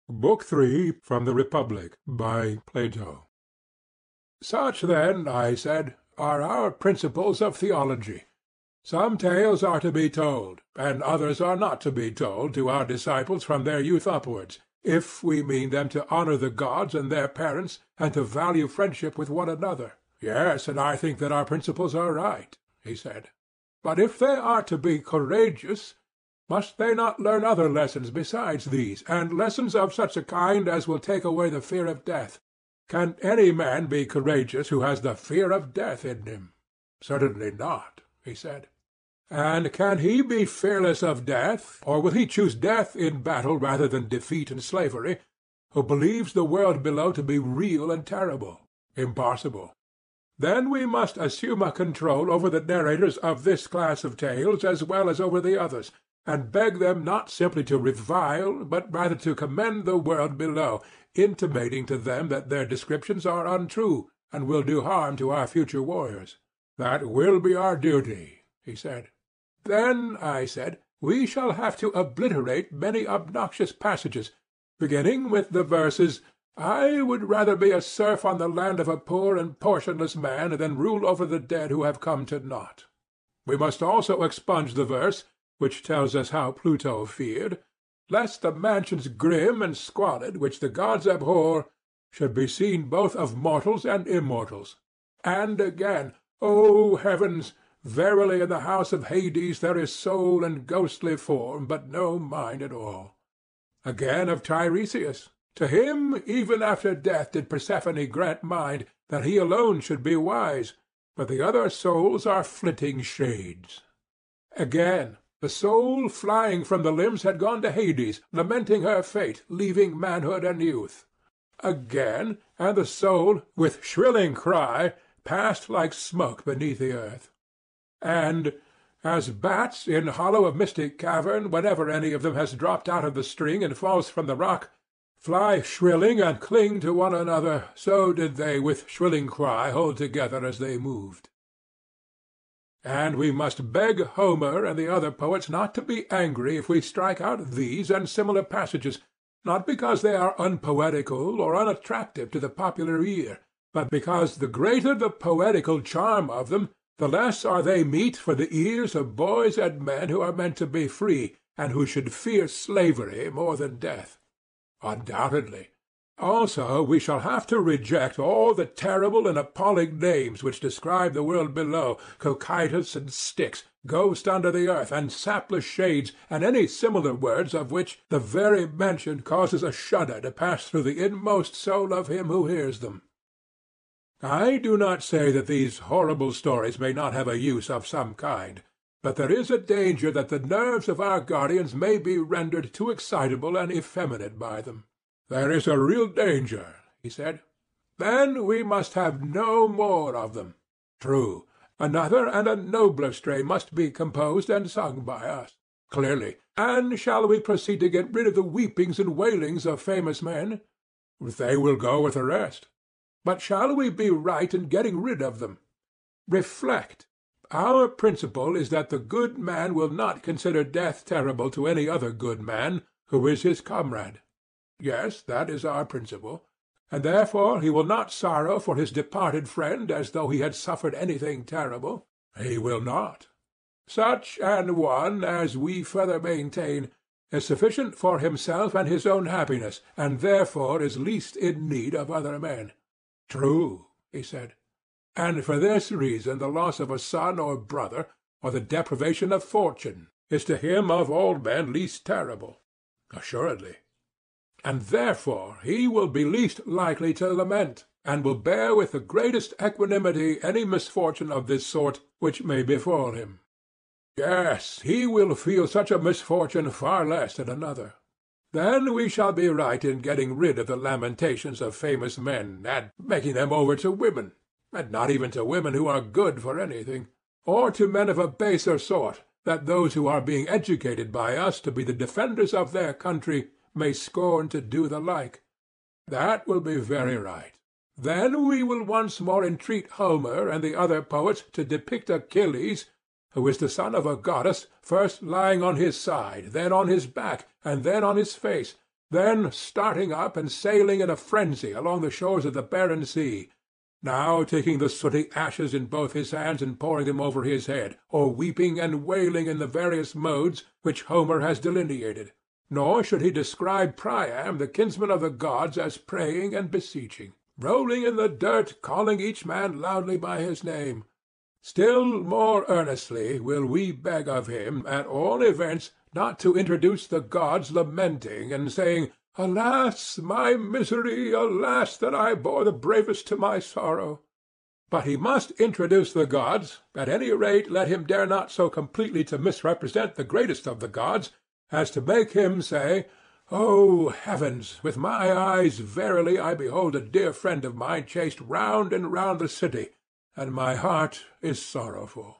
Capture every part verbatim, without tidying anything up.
Book three from the Republic, by Plato. Such, then, I said, are our principles of theology. Some tales are to be told, and others are not to be told, to our disciples from their youth upwards, if we mean them to honour the gods and their parents, and to value friendship with one another. Yes, and I think that our principles are right, he said. But if they are to be courageous, must they not learn other lessons besides these, and lessons of such a kind as will take away the fear of death? Can any man be courageous who has the fear of death in him? Certainly not, he said. And can he be fearless of death, or will he choose death in battle rather than defeat and slavery, who believes the world below to be real and terrible? Impossible. Then we must assume a control over the narrators of this class of tales as well as over the others, and beg them not simply to revile, but rather to commend the world below, intimating to them that their descriptions are untrue, and will do harm to our future warriors. That will be our duty, he said. Then, I said, we shall have to obliterate many obnoxious passages, beginning with the verses, I would rather be a serf on the land of a poor and portionless man than rule over the dead who have come to naught. We must also expunge the verse, which tells us how Pluto feared, lest the mansions grim and squalid which the gods abhor should be seen both of mortals and immortals. And again, O heavens, verily in the house of Hades there is soul and ghostly form, but no mind at all. Again of Tiresias, to him even after death did Persephone grant mind, that he alone should be wise, but the other souls are flitting shades. Again, the soul flying from the limbs had gone to Hades, lamenting her fate, leaving manhood and youth. Again, and the soul, with shrilling cry, passed like smoke beneath the earth. And, as bats in hollow of mystic cavern, whenever any of them has dropped out of the string and falls from the rock, fly shrilling and cling to one another, so did they with shrilling cry hold together as they moved. And we must beg Homer and the other poets not to be angry if we strike out these and similar passages, not because they are unpoetical or unattractive to the popular ear, but because the greater the poetical charm of them, the less are they meet for the ears of boys and men who are meant to be free, and who should fear slavery more than death. Undoubtedly. Also we shall have to reject all the terrible and appalling names which describe the world below, Cocytus and Styx, ghost under the earth, and sapless shades, and any similar words of which the very mention causes a shudder to pass through the inmost soul of him who hears them. I do not say that these horrible stories may not have a use of some kind, but there is a danger that the nerves of our guardians may be rendered too excitable and effeminate by them. There is a real danger, he said. Then we must have no more of them. True. Another and a nobler strain must be composed and sung by us. Clearly. And shall we proceed to get rid of the weepings and wailings of famous men? They will go with the rest. But shall we be right in getting rid of them? Reflect. Our principle is that the good man will not consider death terrible to any other good man who is his comrade. Yes, that is our principle. And therefore he will not sorrow for his departed friend as though he had suffered anything terrible. He will not. Such an one, as we further maintain, is sufficient for himself and his own happiness, and therefore is least in need of other men. True, he said. And for this reason the loss of a son or brother, or the deprivation of fortune, is to him of all men least terrible. Assuredly. And therefore he will be least likely to lament, and will bear with the greatest equanimity any misfortune of this sort which may befall him. Yes, he will feel such a misfortune far less than another. Then we shall be right in getting rid of the lamentations of famous men, and making them over to women, and not even to women who are good for anything, or to men of a baser sort, that those who are being educated by us to be the defenders of their country may scorn to do the like. That will be very right. Then we will once more entreat Homer and the other poets to depict Achilles, who is the son of a goddess, first lying on his side, then on his back, and then on his face, then starting up and sailing in a frenzy along the shores of the barren sea, now taking the sooty ashes in both his hands and pouring them over his head, or weeping and wailing in the various modes which Homer has delineated. Nor should he describe Priam, the kinsman of the gods, as praying and beseeching, rolling in the dirt, calling each man loudly by his name. Still more earnestly will we beg of him, at all events, not to introduce the gods lamenting and saying, "Alas, my misery! Alas, that I bore the bravest to my sorrow!" But he must introduce the gods. At any rate, let him dare not so completely to misrepresent the greatest of the gods as to make him say, "O heavens! With my eyes verily I behold a dear friend of mine chased round and round the city, and my heart is sorrowful."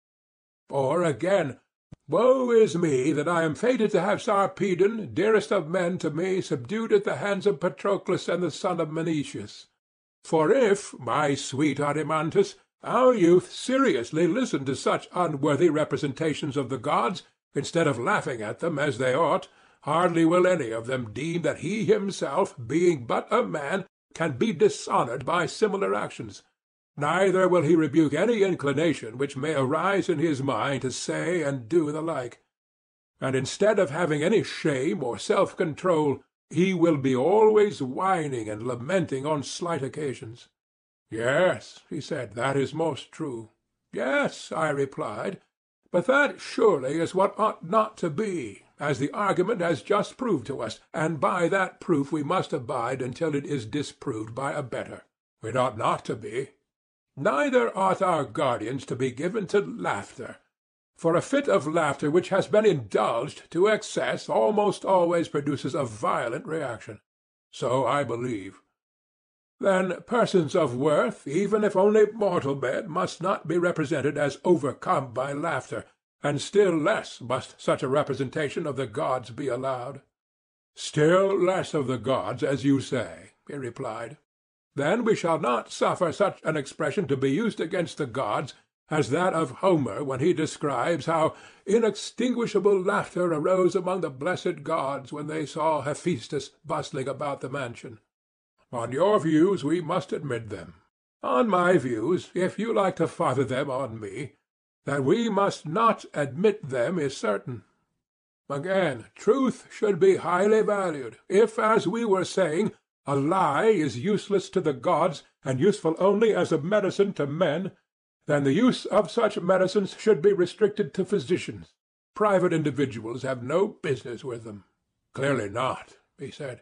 Or again, "Woe is me that I am fated to have Sarpedon, dearest of men to me, subdued at the hands of Patroclus and the son of Menoetius. For if, my sweet Adeimantus, our youth seriously listen to such unworthy representations of the gods, instead of laughing at them as they ought, hardly will any of them deem that he himself, being but a man, can be dishonoured by similar actions. Neither will he rebuke any inclination which may arise in his mind to say and do the like. And instead of having any shame or self-control, he will be always whining and lamenting on slight occasions." "Yes," he said, "that is most true." "Yes," I replied, "but that surely is what ought not to be, as the argument has just proved to us, and by that proof we must abide until it is disproved by a better. It ought not to be. Neither ought our guardians to be given to laughter, for a fit of laughter which has been indulged to excess almost always produces a violent reaction. So I believe. Then persons of worth, even if only mortal men, must not be represented as overcome by laughter, and still less must such a representation of the gods be allowed." "Still less of the gods, as you say," he replied. "Then we shall not suffer such an expression to be used against the gods as that of Homer when he describes how inextinguishable laughter arose among the blessed gods when they saw Hephaestus bustling about the mansion. On your views we must admit them. On my views, if you like to father them on me, that we must not admit them is certain. Again, truth should be highly valued. If, as we were saying, a lie is useless to the gods and useful only as a medicine to men, then the use of such medicines should be restricted to physicians. Private individuals have no business with them." "Clearly not," he said.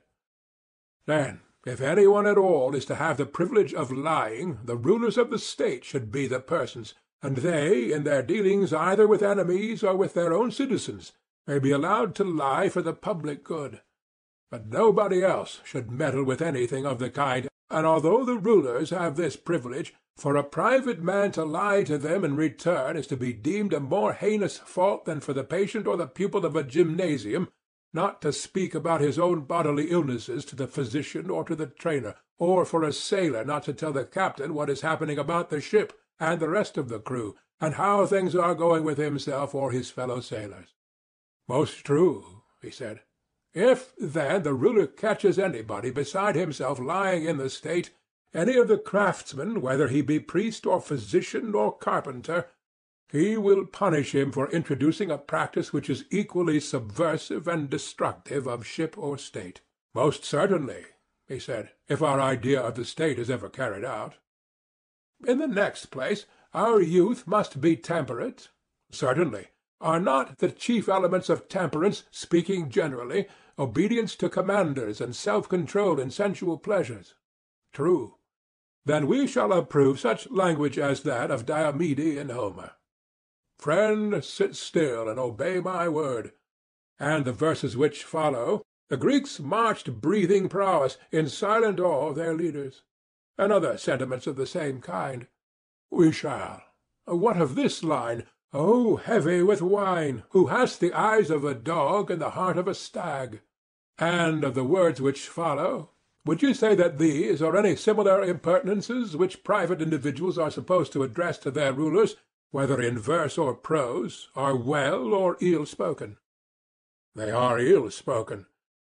"Then, if any one at all is to have the privilege of lying, the rulers of the state should be the persons, and they, in their dealings either with enemies or with their own citizens, may be allowed to lie for the public good. But nobody else should meddle with anything of the kind, and although the rulers have this privilege, for a private man to lie to them in return is to be deemed a more heinous fault than for the patient or the pupil of a gymnasium not to speak about his own bodily illnesses to the physician or to the trainer, or for a sailor not to tell the captain what is happening about the ship and the rest of the crew, and how things are going with himself or his fellow sailors." "Most true," he said. "If, then, the ruler catches anybody beside himself lying in the state, any of the craftsmen, whether he be priest or physician or carpenter, he will punish him for introducing a practice which is equally subversive and destructive of ship or state." "Most certainly," he said, "if our idea of the state is ever carried out." "In the next place, our youth must be temperate." "Certainly. Are not the chief elements of temperance, speaking generally, obedience to commanders and self-control in sensual pleasures?" "True." "Then we shall approve such language as that of Diomede in Homer. Friend, sit still and obey my word. And the verses which follow, the Greeks marched breathing prowess, in silent awe their leaders. And other sentiments of the same kind. We shall. What of this line? O heavy with wine, who hast the eyes of a dog and the heart of a stag. And of the words which follow, would you say that these or any similar impertinences which private individuals are supposed to address to their rulers, whether in verse or prose, are well or ill spoken?" "They are ill spoken."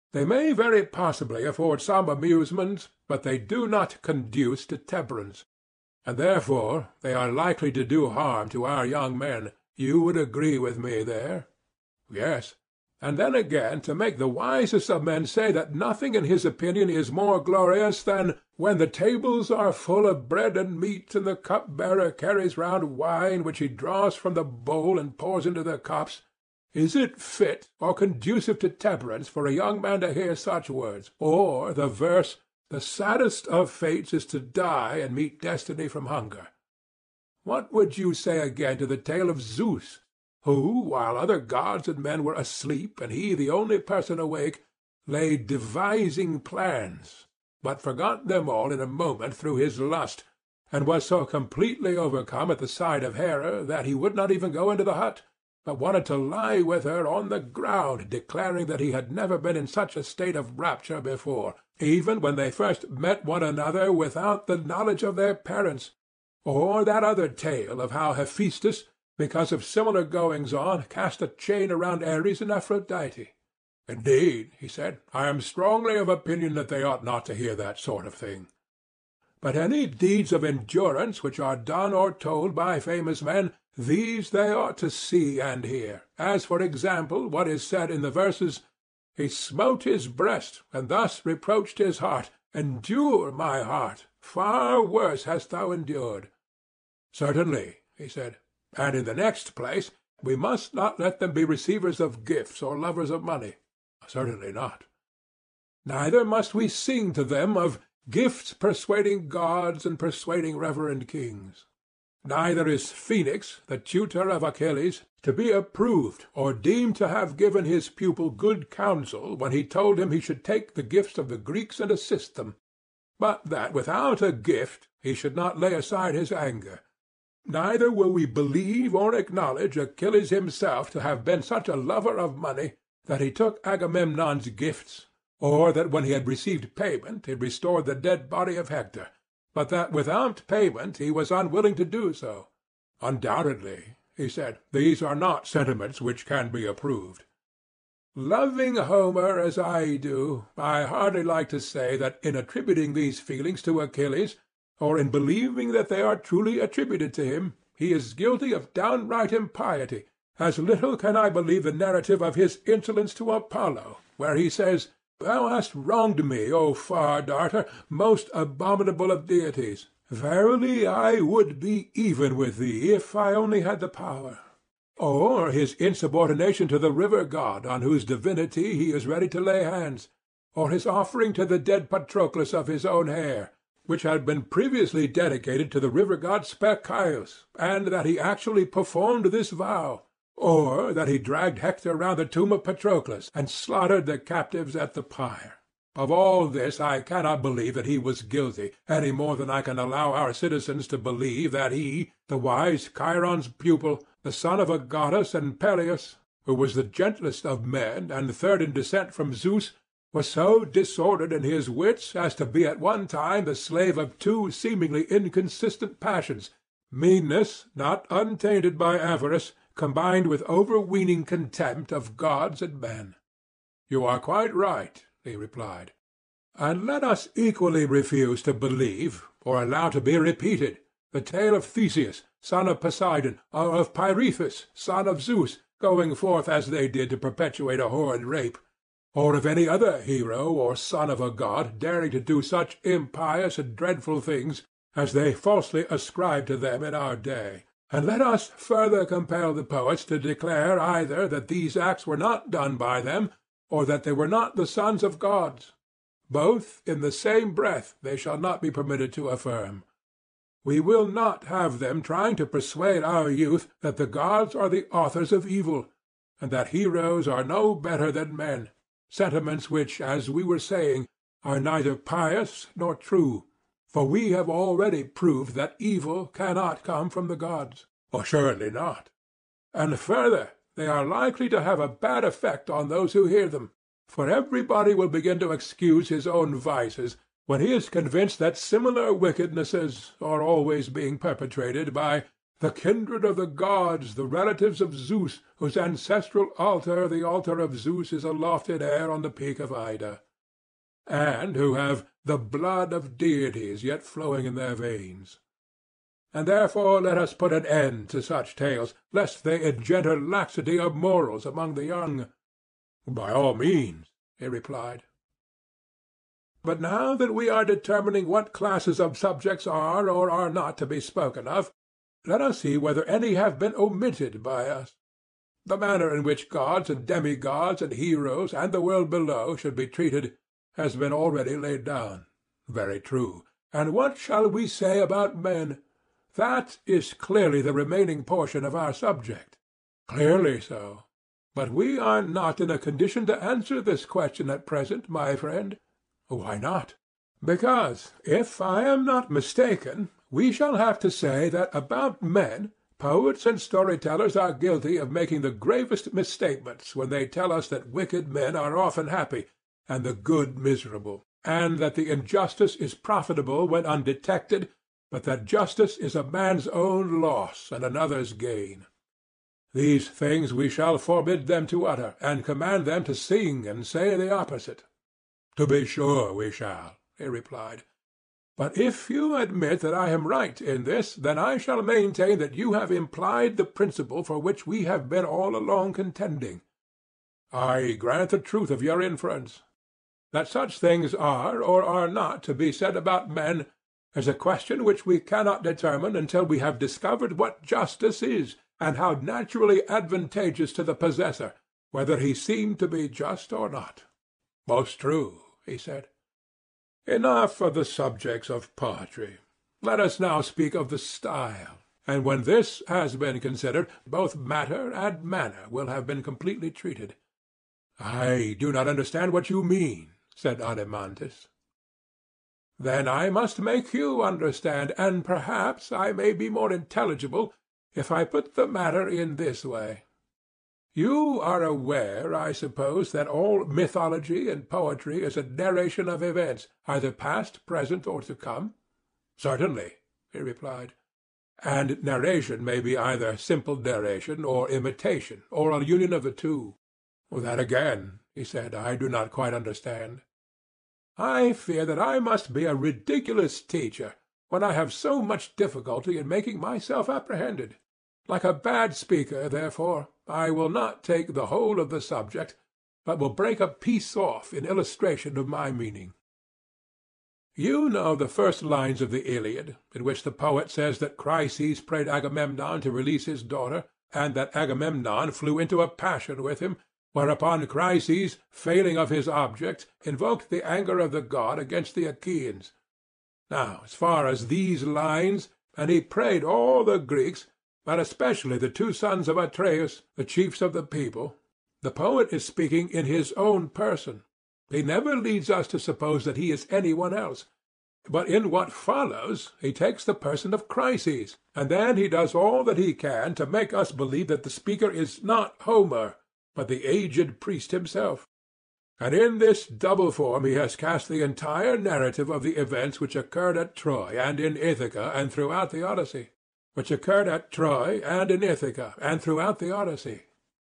They may very possibly afford some amusement, but they do not conduce to temperance, and therefore they are likely to do harm to our young men. You would agree with me there? Yes. And then again, to make the wisest of men say that nothing in his opinion is more glorious than when the tables are full of bread and meat, and the cup-bearer carries round wine which he draws from the bowl and pours into the cups. Is it fit or conducive to temperance for a young man to hear such words? Or the verse, "The saddest of fates is to die and meet destiny from hunger"? What would you say again to the tale of Zeus, who, while other gods and men were asleep and he the only person awake, lay devising plans, but forgot them all in a moment through his lust, and was so completely overcome at the sight of Hera that he would not even go into the hut, but wanted to lie with her on the ground, declaring that he had never been in such a state of rapture before, even when they first met one another without the knowledge of their parents? Or that other tale of how Hephaestus, because of similar goings-on, cast a chain around Ares and Aphrodite? Indeed, he said, I am strongly of opinion that they ought not to hear that sort of thing. But any deeds of endurance which are done or told by famous men, these they ought to see and hear, as, for example, what is said in the verses, "He smote his breast, and thus reproached his heart, Endure, my heart, far worse hast thou endured." Certainly, he said. And in the next place, we must not let them be receivers of gifts or lovers of money. Certainly not. Neither must we sing to them of gifts persuading gods and persuading reverend kings. Neither is Phoenix, the tutor of Achilles, to be approved or deemed to have given his pupil good counsel when he told him he should take the gifts of the Greeks and assist them, but that without a gift he should not lay aside his anger. Neither will we believe or acknowledge Achilles himself to have been such a lover of money that he took Agamemnon's gifts, or that when he had received payment he restored the dead body of Hector, but that without payment he was unwilling to do so. Undoubtedly, he said, these are not sentiments which can be approved. Loving Homer as I do, I hardly like to say that in attributing these feelings to Achilles, or in believing that they are truly attributed to him, he is guilty of downright impiety. As little can I believe the narrative of his insolence to Apollo, where he says, "Thou hast wronged me, O Far Darter, most abominable of deities. Verily I would be even with thee, if I only had the power." Or his insubordination to the river god, on whose divinity he is ready to lay hands. Or his offering to the dead Patroclus of his own hair, which had been previously dedicated to the river god Spercheius, and that he actually performed this vow. Or that he dragged Hector round the tomb of Patroclus, and slaughtered the captives at the pyre. Of all this I cannot believe that he was guilty, any more than I can allow our citizens to believe that he, the wise Chiron's pupil, the son of a goddess and Peleus, who was the gentlest of men and third in descent from Zeus, was so disordered in his wits as to be at one time the slave of two seemingly inconsistent passions, meanness not untainted by avarice, combined with overweening contempt of gods and men. You are quite right, he replied. And let us equally refuse to believe, or allow to be repeated, the tale of Theseus, son of Poseidon, or of Pirithous, son of Zeus, going forth as they did to perpetuate a horrid rape, or of any other hero or son of a god daring to do such impious and dreadful things as they falsely ascribe to them in our day. And let us further compel the poets to declare either that these acts were not done by them, or that they were not the sons of gods. Both in the same breath they shall not be permitted to affirm. We will not have them trying to persuade our youth that the gods are the authors of evil, and that heroes are no better than men, sentiments which, as we were saying, are neither pious nor true. For we have already proved that evil cannot come from the gods. Or surely not. And further, they are likely to have a bad effect on those who hear them, for everybody will begin to excuse his own vices when he is convinced that similar wickednesses are always being perpetrated by the kindred of the gods, the relatives of Zeus, whose ancestral altar, the altar of Zeus, is aloft in air on the peak of Ida, and who have the blood of deities yet flowing in their veins. And therefore let us put an end to such tales, lest they engender laxity of morals among the young. By all means, he replied. But now that we are determining what classes of subjects are or are not to be spoken of, let us see whether any have been omitted by us. The manner in which gods and demigods and heroes and the world below should be treated has been already laid down. Very true. And what shall we say about men? That is clearly the remaining portion of our subject. Clearly so. But we are not in a condition to answer this question at present, my friend. Why not? Because, if I am not mistaken, we shall have to say that about men, poets and story-tellers are guilty of making the gravest misstatements when they tell us that wicked men are often happy, and the good miserable, and that the injustice is profitable when undetected, but that justice is a man's own loss and another's gain. These things we shall forbid them to utter, and command them to sing and say the opposite. To be sure we shall, he replied. But if you admit that I am right in this, then I shall maintain that you have implied the principle for which we have been all along contending. I grant the truth of your inference. That such things are or are not to be said about men is a question which we cannot determine until we have discovered what justice is, and how naturally advantageous to the possessor, whether he seem to be just or not. Most true, he said. Enough of the subjects of poetry. Let us now speak of the style, and when this has been considered, both matter and manner will have been completely treated. I do not understand what you mean, said Adeimantus. Then I must make you understand, and perhaps I may be more intelligible if I put the matter in this way. You are aware, I suppose, that all mythology and poetry is a narration of events, either past, present, or to come? Certainly, he replied. And narration may be either simple narration or imitation, or a union of the two. That again, he said, I do not quite understand. I fear that I must be a ridiculous teacher, when I have so much difficulty in making myself apprehended. Like a bad speaker, therefore, I will not take the whole of the subject, but will break a piece off in illustration of my meaning. You know the first lines of the Iliad, in which the poet says that Chryses prayed Agamemnon to release his daughter, and that Agamemnon flew into a passion with him, whereupon Chryses, failing of his object, invoked the anger of the god against the Achaeans. Now, as far as these lines, and he prayed all the Greeks, but especially the two sons of Atreus, the chiefs of the people, the poet is speaking in his own person. He never leads us to suppose that he is any one else. But in what follows he takes the person of Chryses, and then he does all that he can to make us believe that the speaker is not Homer, but the aged priest himself. And in this double form he has cast the entire narrative of the events which occurred at Troy and in Ithaca and throughout the Odyssey. Which occurred at Troy and in Ithaca and throughout the Odyssey.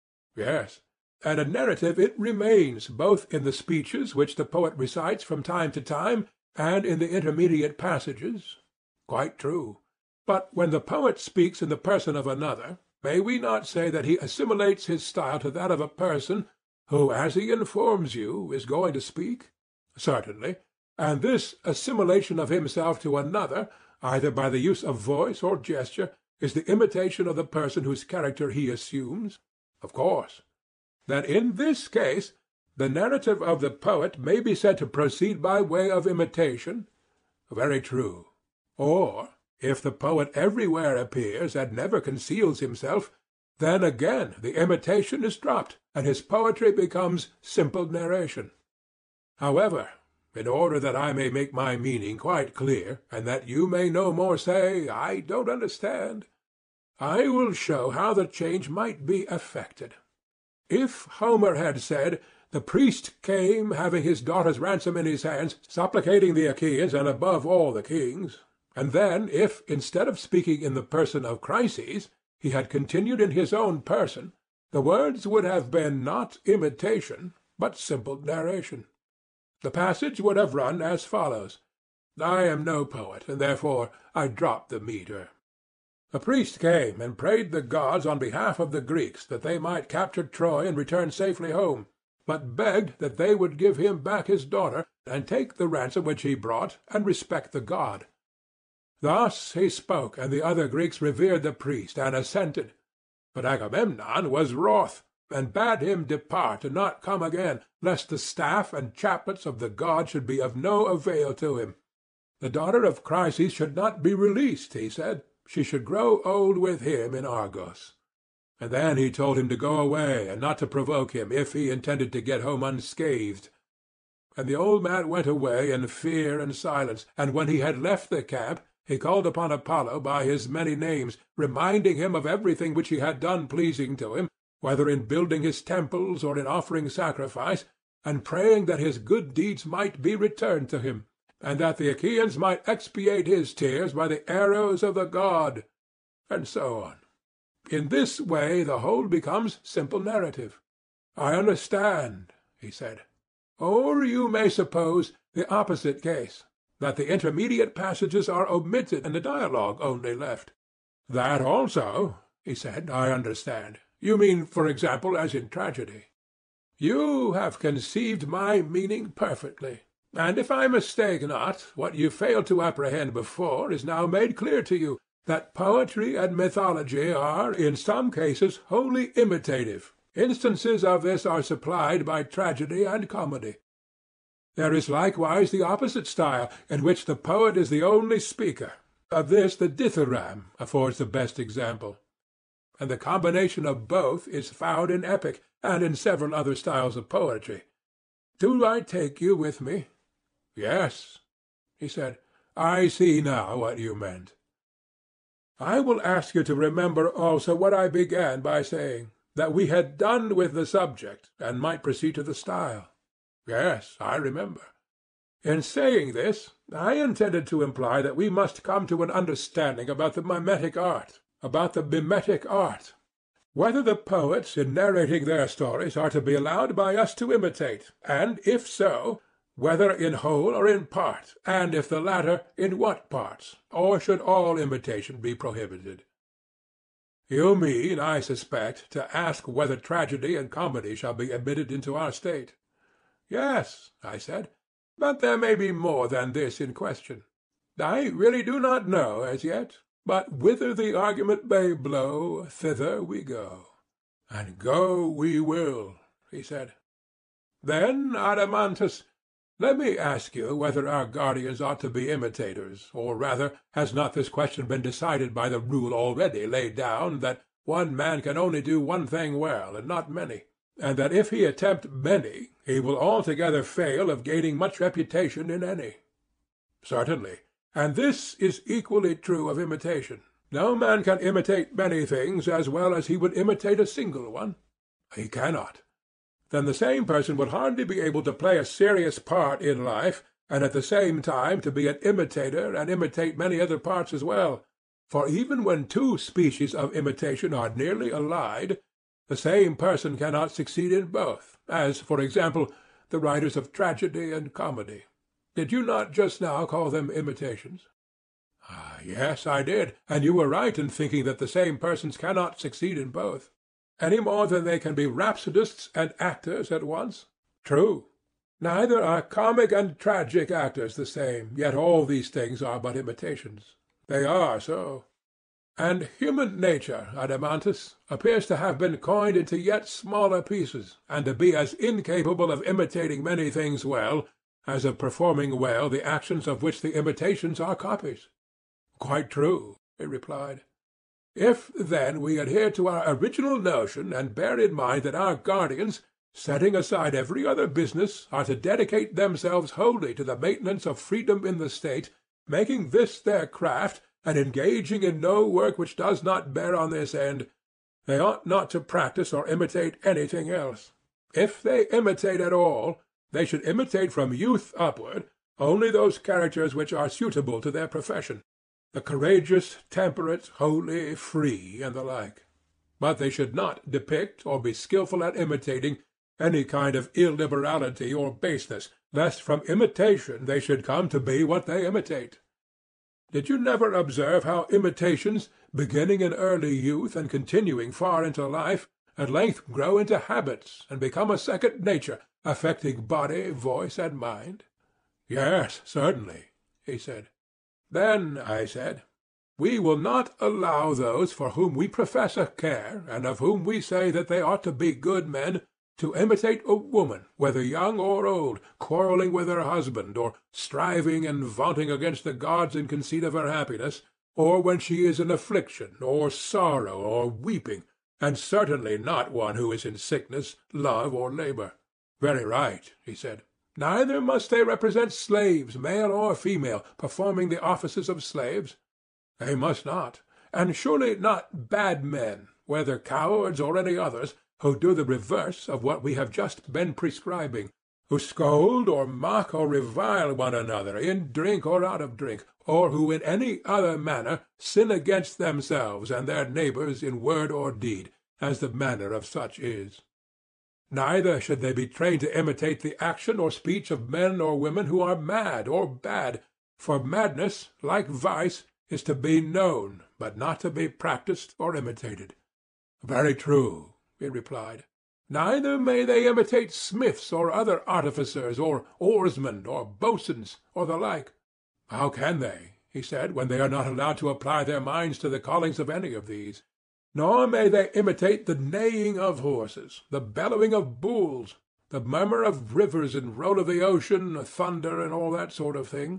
Yes, and a narrative it remains, both in the speeches which the poet recites from time to time and in the intermediate passages. Quite true. But when the poet speaks in the person of another, may we not say that he assimilates his style to that of a person who, as he informs you, is going to speak? Certainly. And this assimilation of himself to another, either by the use of voice or gesture, is the imitation of the person whose character he assumes? Of course. That in this case the narrative of the poet may be said to proceed by way of imitation? Very true. Or, if the poet everywhere appears and never conceals himself, then again the imitation is dropped, and his poetry becomes simple narration. However, in order that I may make my meaning quite clear, and that you may no more say, I don't understand, I will show how the change might be effected. If Homer had said, the priest came, having his daughter's ransom in his hands, supplicating the Achaeans and above all the kings, And then, if, instead of speaking in the person of Chryses, he had continued in his own person, the words would have been not imitation, but simple narration. The passage would have run as follows. I am no poet, and therefore I drop the metre. A priest came and prayed the gods on behalf of the Greeks that they might capture Troy and return safely home, but begged that they would give him back his daughter, and take the ransom which he brought, and respect the god. Thus he spoke, and the other Greeks revered the priest, and assented. But Agamemnon was wroth, and bade him depart and not come again, lest the staff and chaplets of the god should be of no avail to him. The daughter of Chryses should not be released, he said. She should grow old with him in Argos. And then he told him to go away, and not to provoke him, if he intended to get home unscathed. And the old man went away in fear and silence, and when he had left the camp, he called upon Apollo by his many names, reminding him of everything which he had done pleasing to him, whether in building his temples or in offering sacrifice, and praying that his good deeds might be returned to him, and that the Achaeans might expiate his tears by the arrows of the god, and so on. In this way the whole becomes simple narrative. I understand, he said. Or you may suppose the opposite case, that the intermediate passages are omitted and the dialogue only left. That also, he said, I understand. You mean, for example, as in tragedy. You have conceived my meaning perfectly, and if I mistake not, what you failed to apprehend before is now made clear to you, that poetry and mythology are, in some cases, wholly imitative. Instances of this are supplied by tragedy and comedy. There is likewise the opposite style, in which the poet is the only speaker. Of this the dithyramb affords the best example. And the combination of both is found in epic, and in several other styles of poetry. Do I take you with me? Yes, he said. I see now what you meant. I will ask you to remember also what I began by saying, that we had done with the subject, and might proceed to the style. Yes, I remember. In saying this, I intended to imply that we must come to an understanding about the mimetic art, about the mimetic art, whether the poets in narrating their stories are to be allowed by us to imitate, and if so, whether in whole or in part, and if the latter, in what parts, or should all imitation be prohibited? You mean, I suspect, to ask whether tragedy and comedy shall be admitted into our state. Yes, I said, but there may be more than this in question. I really do not know as yet, but whither the argument may blow, thither we go. And go we will, he said. Then, Adeimantus, let me ask you whether our guardians ought to be imitators, or rather, has not this question been decided by the rule already laid down that one man can only do one thing well, and not many, and that if he attempt many, he will altogether fail of gaining much reputation in any? Certainly, and this is equally true of imitation. No man can imitate many things as well as he would imitate a single one. He cannot. Then the same person would hardly be able to play a serious part in life, and at the same time to be an imitator and imitate many other parts as well. For even when two species of imitation are nearly allied, the same person cannot succeed in both, as, for example, the writers of tragedy and comedy. Did you not just now call them imitations? Ah, yes, I did, and you were right in thinking that the same persons cannot succeed in both. Any more than they can be rhapsodists and actors at once? True. Neither are comic and tragic actors the same, yet all these things are but imitations. They are so. And human nature, Adeimantus, appears to have been coined into yet smaller pieces, and to be as incapable of imitating many things well, as of performing well the actions of which the imitations are copies. Quite true, he replied. If, then, we adhere to our original notion, and bear in mind that our guardians, setting aside every other business, are to dedicate themselves wholly to the maintenance of freedom in the state, making this their craft, and engaging in no work which does not bear on this end, they ought not to practice or imitate anything else. If they imitate at all, they should imitate from youth upward only those characters which are suitable to their profession, the courageous, temperate, holy, free, and the like. But they should not depict, or be skilful at imitating, any kind of illiberality or baseness, lest from imitation they should come to be what they imitate. Did you never observe how imitations, beginning in early youth and continuing far into life, at length grow into habits and become a second nature, affecting body, voice, and mind? Yes, certainly, he said. Then, I said, we will not allow those for whom we profess a care, and of whom we say that they ought to be good men, to imitate a woman, whether young or old, quarrelling with her husband, or striving and vaunting against the gods in conceit of her happiness, or when she is in affliction, or sorrow, or weeping, and certainly not one who is in sickness, love, or labour. Very right, he said. Neither must they represent slaves, male or female, performing the offices of slaves. They must not, and surely not bad men, whether cowards or any others, who do the reverse of what we have just been prescribing, who scold or mock or revile one another in drink or out of drink, or who in any other manner sin against themselves and their neighbours in word or deed, as the manner of such is. Neither should they be trained to imitate the action or speech of men or women who are mad or bad, for madness, like vice, is to be known, but not to be practised or imitated. Very true, he replied. Neither may they imitate smiths or other artificers, or oarsmen, or boatswains, or the like. How can they, he said, when they are not allowed to apply their minds to the callings of any of these? Nor may they imitate the neighing of horses, the bellowing of bulls, the murmur of rivers and roll of the ocean, thunder, and all that sort of thing.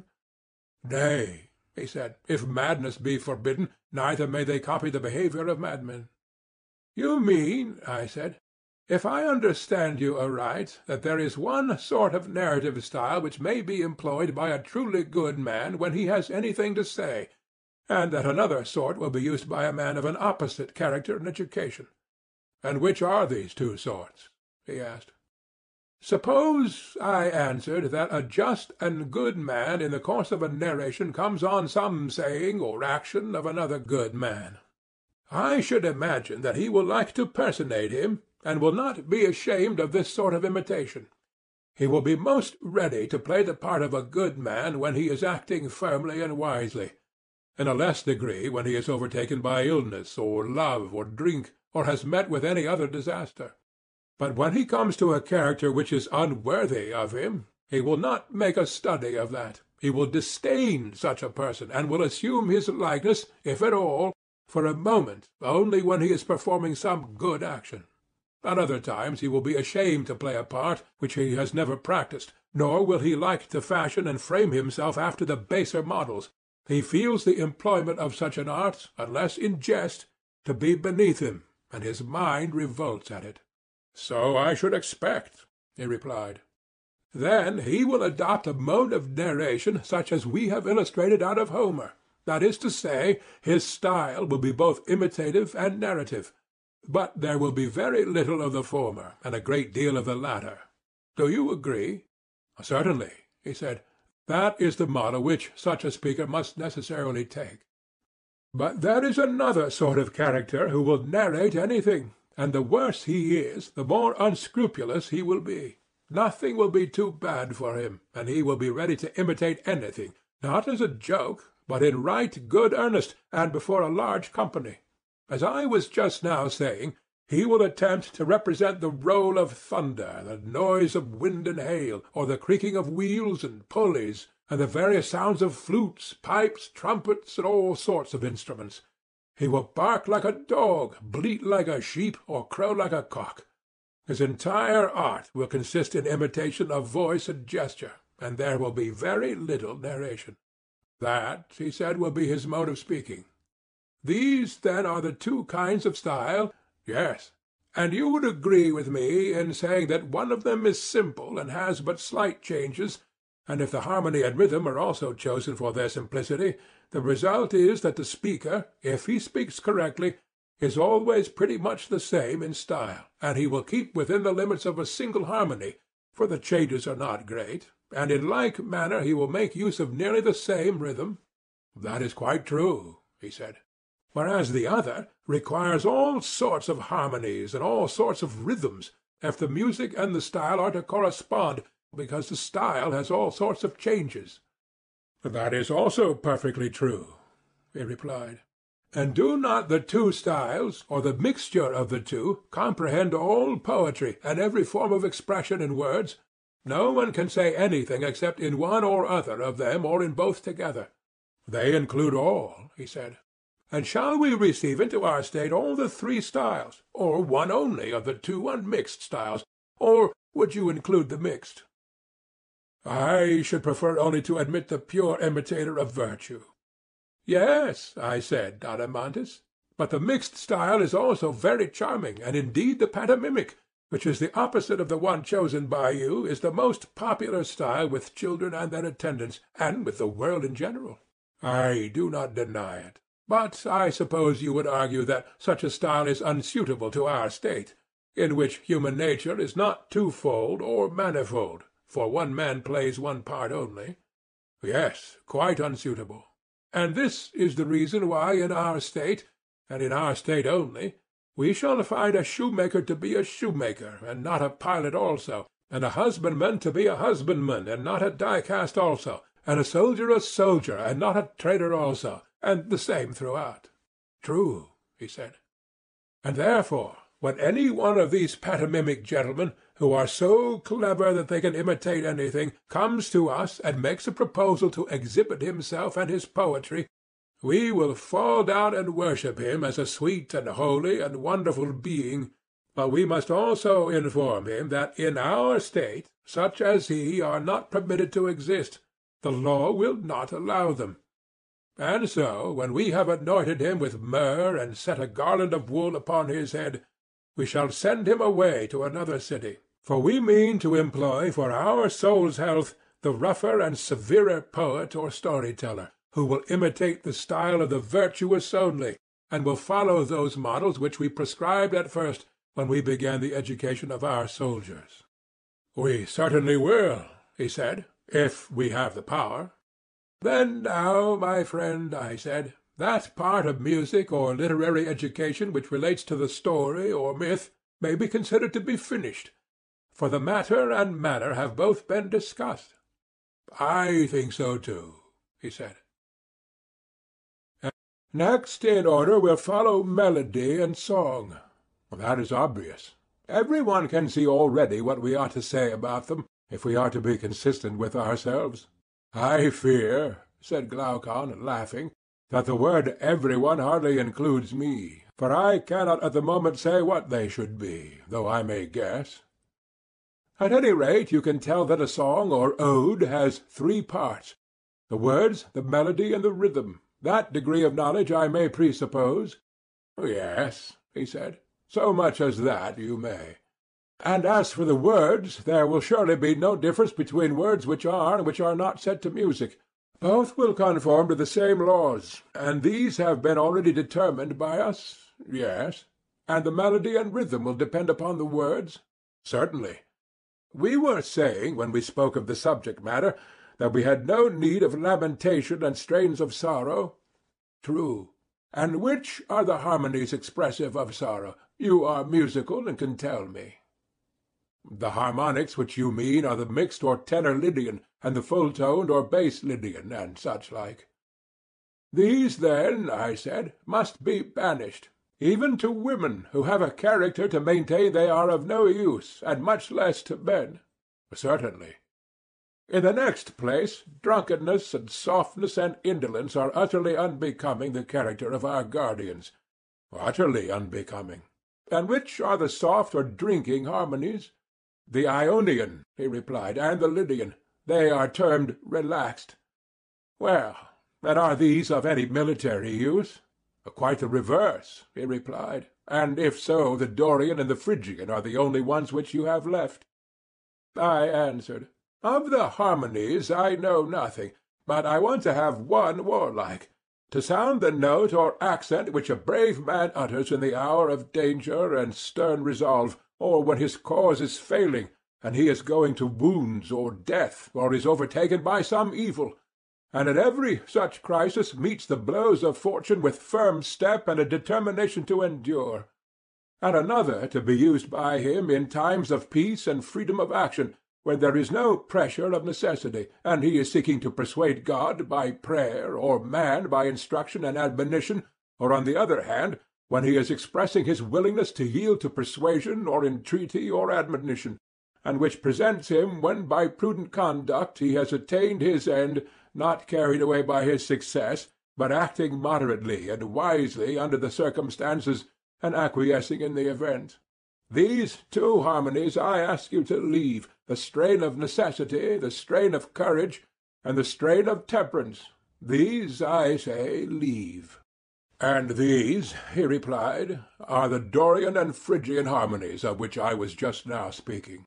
Nay, he said, if madness be forbidden, neither may they copy the behaviour of madmen. You mean, I said, if I understand you aright, that there is one sort of narrative style which may be employed by a truly good man when he has anything to say, and that another sort will be used by a man of an opposite character and education. And which are these two sorts? He asked. Suppose, I answered, that a just and good man in the course of a narration comes on some saying or action of another good man. I should imagine that he will like to personate him, and will not be ashamed of this sort of imitation. He will be most ready to play the part of a good man when he is acting firmly and wisely, in a less degree when he is overtaken by illness, or love, or drink, or has met with any other disaster. But when he comes to a character which is unworthy of him, he will not make a study of that. He will disdain such a person, and will assume his likeness, if at all, for a moment only when he is performing some good action. At other times he will be ashamed to play a part which he has never practised, nor will he like to fashion and frame himself after the baser models. He feels the employment of such an art, unless in jest, to be beneath him, and his mind revolts at it. So I should expect, he replied. Then he will adopt a mode of narration such as we have illustrated out of Homer. That is to say, his style will be both imitative and narrative, but there will be very little of the former, and a great deal of the latter. Do you agree? Certainly, he said. That is the model which such a speaker must necessarily take. But there is another sort of character who will narrate anything, and the worse he is, the more unscrupulous he will be. Nothing will be too bad for him, and he will be ready to imitate anything, not as a joke, but in right good earnest, and before a large company. As I was just now saying, he will attempt to represent the roll of thunder, the noise of wind and hail, or the creaking of wheels and pulleys, and the various sounds of flutes, pipes, trumpets, and all sorts of instruments. He will bark like a dog, bleat like a sheep, or crow like a cock. His entire art will consist in imitation of voice and gesture, and there will be very little narration. That, he said, will be his mode of speaking. These, then, are the two kinds of style? Yes. And you would agree with me in saying that one of them is simple and has but slight changes, and if the harmony and rhythm are also chosen for their simplicity, the result is that the speaker, if he speaks correctly, is always pretty much the same in style, and he will keep within the limits of a single harmony, for the changes are not great, and in like manner he will make use of nearly the same rhythm. That is quite true, he said. Whereas the other requires all sorts of harmonies and all sorts of rhythms, if the music and the style are to correspond, because the style has all sorts of changes. That is also perfectly true, he replied. And do not the two styles, or the mixture of the two, comprehend all poetry and every form of expression in words? No one can say anything except in one or other of them, or in both together. They include all, he said. And shall we receive into our state all the three styles, or one only of the two unmixed styles, or would you include the mixed? I should prefer only to admit the pure imitator of virtue. Yes, I said, Adeimantus, but the mixed style is also very charming, and indeed the pantomimic, which is the opposite of the one chosen by you, is the most popular style with children and their attendants, and with the world in general. I do not deny it. But I suppose you would argue that such a style is unsuitable to our state, in which human nature is not twofold or manifold, for one man plays one part only. Yes, quite unsuitable. And this is the reason why in our state, and in our state only, we shall find a shoemaker to be a shoemaker, and not a pilot also, and a husbandman to be a husbandman, and not a die-cast also, and a soldier a soldier, and not a trader also, and the same throughout. True, he said. And therefore, when any one of these pantomimic gentlemen, who are so clever that they can imitate anything, comes to us and makes a proposal to exhibit himself and his poetry, we will fall down and worship him as a sweet and holy and wonderful being, but we must also inform him that in our state such as he are not permitted to exist. The law will not allow them. And so, when we have anointed him with myrrh and set a garland of wool upon his head, we shall send him away to another city, for we mean to employ for our soul's health the rougher and severer poet or story-teller, who will imitate the style of the virtuous only, and will follow those models which we prescribed at first when we began the education of our soldiers. We certainly will, he said, if we have the power. Then now, my friend, I said, that part of music or literary education which relates to the story or myth may be considered to be finished, for the matter and manner have both been discussed. I think so too, he said. Next in order will follow melody and song. That is obvious. Every one can see already what we ought to say about them, if we are to be consistent with ourselves. I fear, said Glaucon, laughing, that the word every one hardly includes me, for I cannot at the moment say what they should be, though I may guess. At any rate, you can tell that a song or ode has three parts, the words, the melody, and the rhythm. That degree of knowledge I may presuppose. Yes, he said, so much as that you may. And as for the words, there will surely be no difference between words which are and which are not set to music. Both will conform to the same laws, and these have been already determined by us. Yes. And the melody and rhythm will depend upon the words? Certainly. We were saying, when we spoke of the subject matter, that we had no need of lamentation and strains of sorrow. True. And which are the harmonies expressive of sorrow? You are musical and can tell me. The harmonics which you mean are the mixed or tenor Lydian, and the full-toned or bass Lydian, and such like. These, then, I said, must be banished, even to women, who have a character to maintain they are of no use, and much less to men. Certainly. In the next place, drunkenness and softness and indolence are utterly unbecoming the character of our guardians. Utterly unbecoming. And which are the soft or drinking harmonies? The Ionian, he replied, and the Lydian. They are termed relaxed. Well, and are these of any military use? Quite the reverse, he replied. And if so, the Dorian and the Phrygian are the only ones which you have left. I answered, of the harmonies I know nothing, but I want to have one warlike, to sound the note or accent which a brave man utters in the hour of danger and stern resolve, or when his cause is failing, and he is going to wounds or death, or is overtaken by some evil. and at every such crisis meets the blows of fortune with firm step and a determination to endure; and another to be used by him in times of peace and freedom of action, when there is no pressure of necessity, and he is seeking to persuade God by prayer, or man by instruction and admonition, or, on the other hand, when he is expressing his willingness to yield to persuasion, or entreaty, or admonition, and which presents him when by prudent conduct he has attained his end, not carried away by his success, but acting moderately and wisely under the circumstances, and acquiescing in the event. These two harmonies I ask you to leave, the strain of necessity, the strain of courage, and the strain of temperance. These, I say, leave. And these, he replied, are the Dorian and Phrygian harmonies of which I was just now speaking.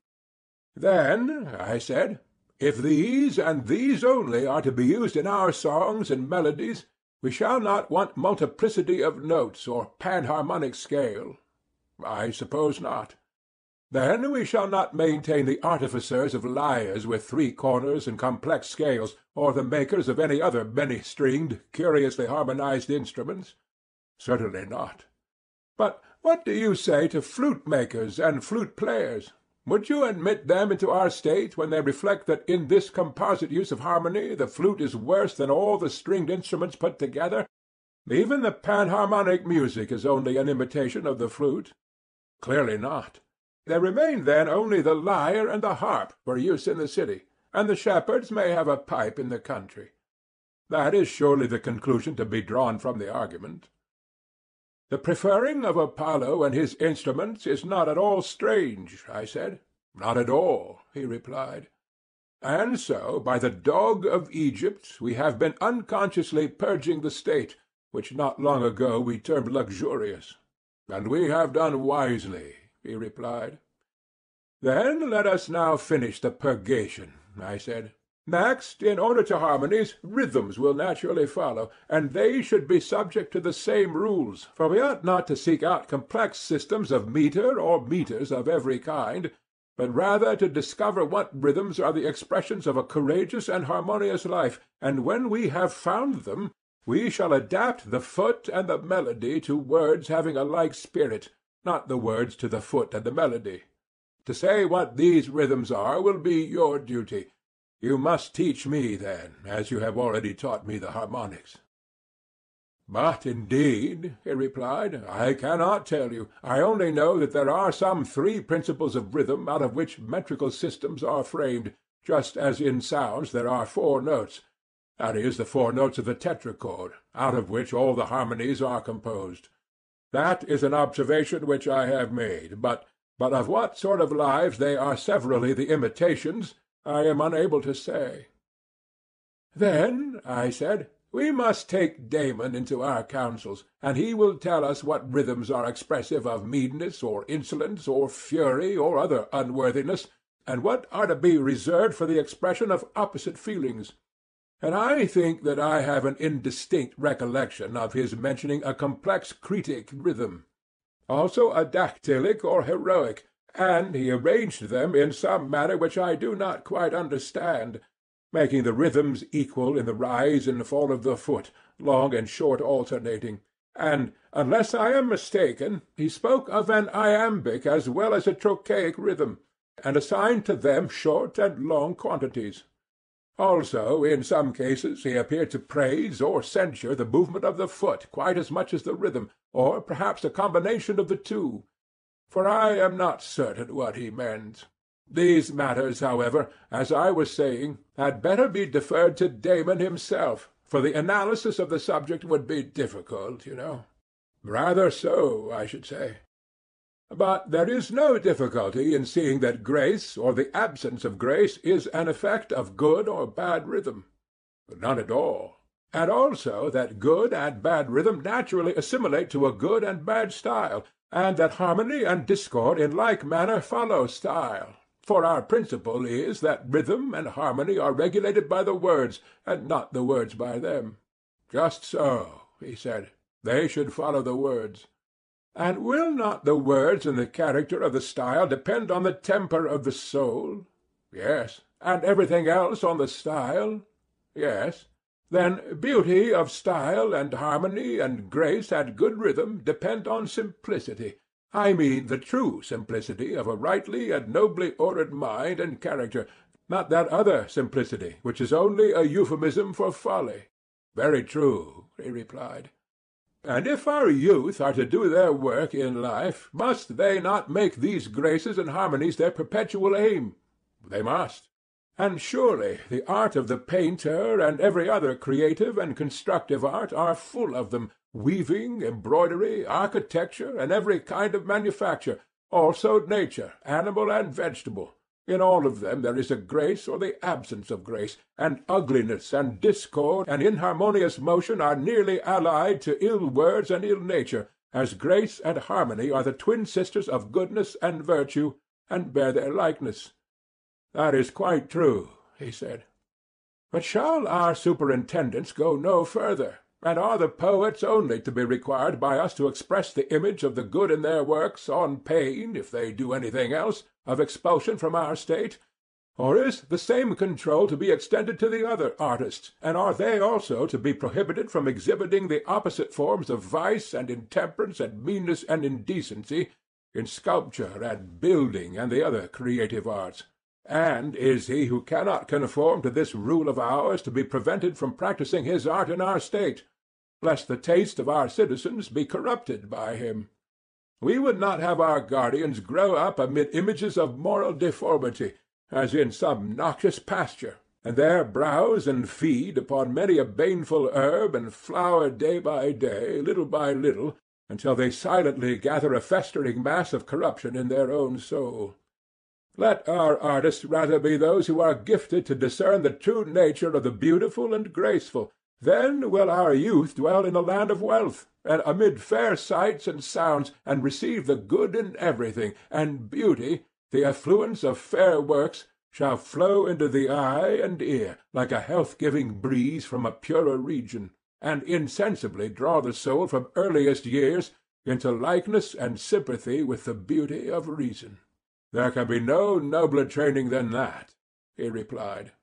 Then, I said, if these and these only are to be used in our songs and melodies, we shall not want multiplicity of notes or panharmonic scale. I suppose not. Then we shall not maintain the artificers of lyres with three corners and complex scales, or the makers of any other many-stringed, curiously harmonized instruments. Certainly not. But what do you say to flute-makers and flute-players? Would you admit them into our state when they reflect that in this composite use of harmony the flute is worse than all the stringed instruments put together? Even the panharmonic music is only an imitation of the flute. Clearly not. There remain then only the lyre and the harp for use in the city, and the shepherds may have a pipe in the country. That is surely the conclusion to be drawn from the argument. The preferring of Apollo and his instruments is not at all strange, I said. Not at all, he replied. And so, by the dog of Egypt, we have been unconsciously purging the state, which not long ago we termed luxurious. And we have done wisely, he replied. Then let us now finish the purgation, I said. Next, in order to harmonies, rhythms will naturally follow, and they should be subject to the same rules, for we ought not to seek out complex systems of metre or meters of every kind, but rather to discover what rhythms are the expressions of a courageous and harmonious life, and when we have found them, we shall adapt the foot and the melody to words having a like spirit, not the words to the foot and the melody. To say what these rhythms are will be your duty. You must teach me, then, as you have already taught me the harmonics. But indeed, he replied, I cannot tell you. I only know that there are some three principles of rhythm out of which metrical systems are framed, just as in sounds there are four notes, that is, the four notes of the tetrachord, out of which all the harmonies are composed. That is an observation which I have made, but, but of what sort of lives they are severally the imitations, I am unable to say. Then, I said, we must take Damon into our counsels, and he will tell us what rhythms are expressive of meanness or insolence or fury or other unworthiness, and what are to be reserved for the expression of opposite feelings. And I think that I have an indistinct recollection of his mentioning a complex Cretic rhythm, also a dactylic or heroic, and he arranged them in some manner which I do not quite understand, making the rhythms equal in the rise and fall of the foot, long and short alternating, and, unless I am mistaken, he spoke of an iambic as well as a trochaic rhythm, and assigned to them short and long quantities. Also, in some cases he appeared to praise or censure the movement of the foot quite as much as the rhythm, or perhaps a combination of the two. For I am not certain what he meant. These matters, however, as I was saying, had better be deferred to Damon himself, for the analysis of the subject would be difficult, you know. Rather so, I should say. But there is no difficulty in seeing that grace, or the absence of grace, is an effect of good or bad rhythm. None at all. And also that good and bad rhythm naturally assimilate to a good and bad style, and that harmony and discord in like manner follow style. For our principle is that rhythm and harmony are regulated by the words, and not the words by them. Just so, he said, they should follow the words. And will not the words and the character of the style depend on the temper of the soul? Yes. And everything else on the style? Yes. Then beauty of style and harmony and grace and good rhythm depend on simplicity. I mean the true simplicity of a rightly and nobly ordered mind and character, not that other simplicity which is only a euphemism for folly. Very true, he replied. And if our youth are to do their work in life, must they not make these graces and harmonies their perpetual aim? They must. And surely the art of the painter and every other creative and constructive art are full of them, weaving, embroidery, architecture, and every kind of manufacture, also nature, animal and vegetable. In all of them there is a grace or the absence of grace, and ugliness and discord and inharmonious motion are nearly allied to ill words and ill nature, as grace and harmony are the twin sisters of goodness and virtue, and bear their likeness. That is quite true, he said. But shall our superintendents go no further? And are the poets only to be required by us to express the image of the good in their works, on pain, if they do anything else, of expulsion from our state? Or is the same control to be extended to the other artists, and are they also to be prohibited from exhibiting the opposite forms of vice and intemperance and meanness and indecency in sculpture and building and the other creative arts? And is he who cannot conform to this rule of ours to be prevented from practising his art in our state, lest the taste of our citizens be corrupted by him? We would not have our guardians grow up amid images of moral deformity, as in some noxious pasture, and there browse and feed upon many a baneful herb and flower day by day, little by little, until they silently gather a festering mass of corruption in their own soul. Let our artists rather be those who are gifted to discern the true nature of the beautiful and graceful. Then will our youth dwell in a land of wealth, and amid fair sights and sounds, and receive the good in everything, and beauty, the effluence of fair works, shall flow into the eye and ear, like a health-giving breeze from a purer region, and insensibly draw the soul from earliest years into likeness and sympathy with the beauty of reason. There can be no nobler training than that, he replied.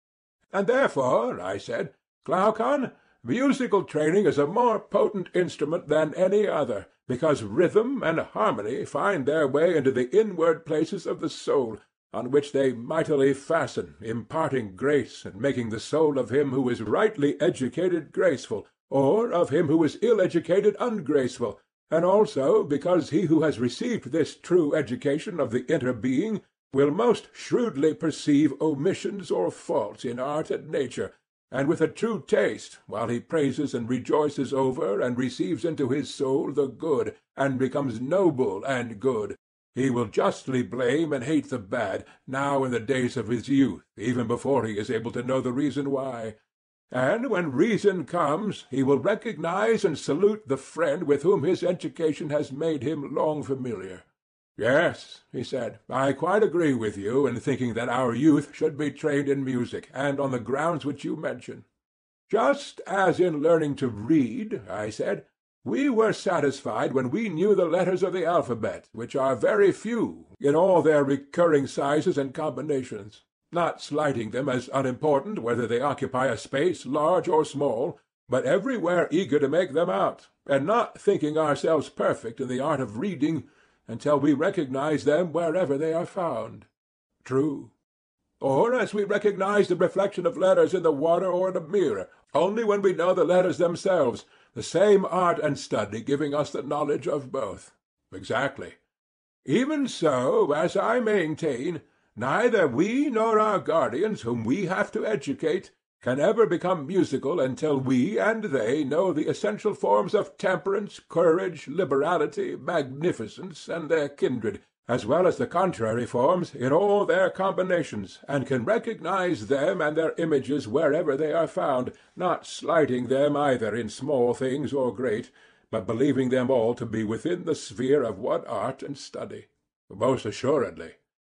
And therefore, I said, Glaucon, musical training is a more potent instrument than any other, because rhythm and harmony find their way into the inward places of the soul, on which they mightily fasten, imparting grace and making the soul of him who is rightly educated graceful, or of him who is ill-educated ungraceful, and also because he who has received this true education of the inner being will most shrewdly perceive omissions or faults in art and nature, and with a true taste, while he praises and rejoices over and receives into his soul the good, and becomes noble and good, he will justly blame and hate the bad, now in the days of his youth, even before he is able to know the reason why. And when reason comes, he will recognize and salute the friend with whom his education has made him long familiar. Yes, he said, I quite agree with you in thinking that our youth should be trained in music, and on the grounds which you mention. Just as in learning to read, I said, we were satisfied when we knew the letters of the alphabet, which are very few, in all their recurring sizes and combinations, not slighting them as unimportant whether they occupy a space large or small, but everywhere eager to make them out, and not thinking ourselves perfect in the art of reading until we recognize them wherever they are found. True. Or as we recognize the reflection of letters in the water or in a mirror, only when we know the letters themselves, the same art and study giving us the knowledge of both. Exactly. Even so, as I maintain, neither we nor our guardians, whom we have to educate, can ever become musical until we and they know the essential forms of temperance, courage, liberality, magnificence, and their kindred, as well as the contrary forms in all their combinations, and can recognize them and their images wherever they are found, not slighting them either in small things or great, but believing them all to be within the sphere of one art and study. Most assuredly.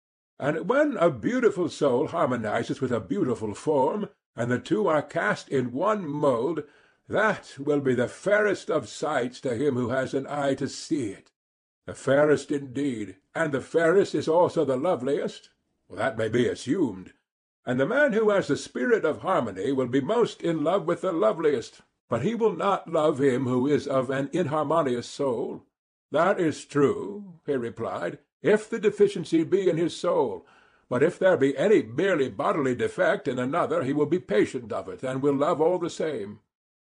And when a beautiful soul harmonizes with a beautiful form, and the two are cast in one mould, that will be the fairest of sights to him who has an eye to see it. The fairest indeed, and the fairest is also the loveliest? That may be assumed. And the man who has the spirit of harmony will be most in love with the loveliest, but he will not love him who is of an inharmonious soul. That is true, he replied, if the deficiency be in his soul. But if there be any merely bodily defect in another, he will be patient of it, and will love all the same.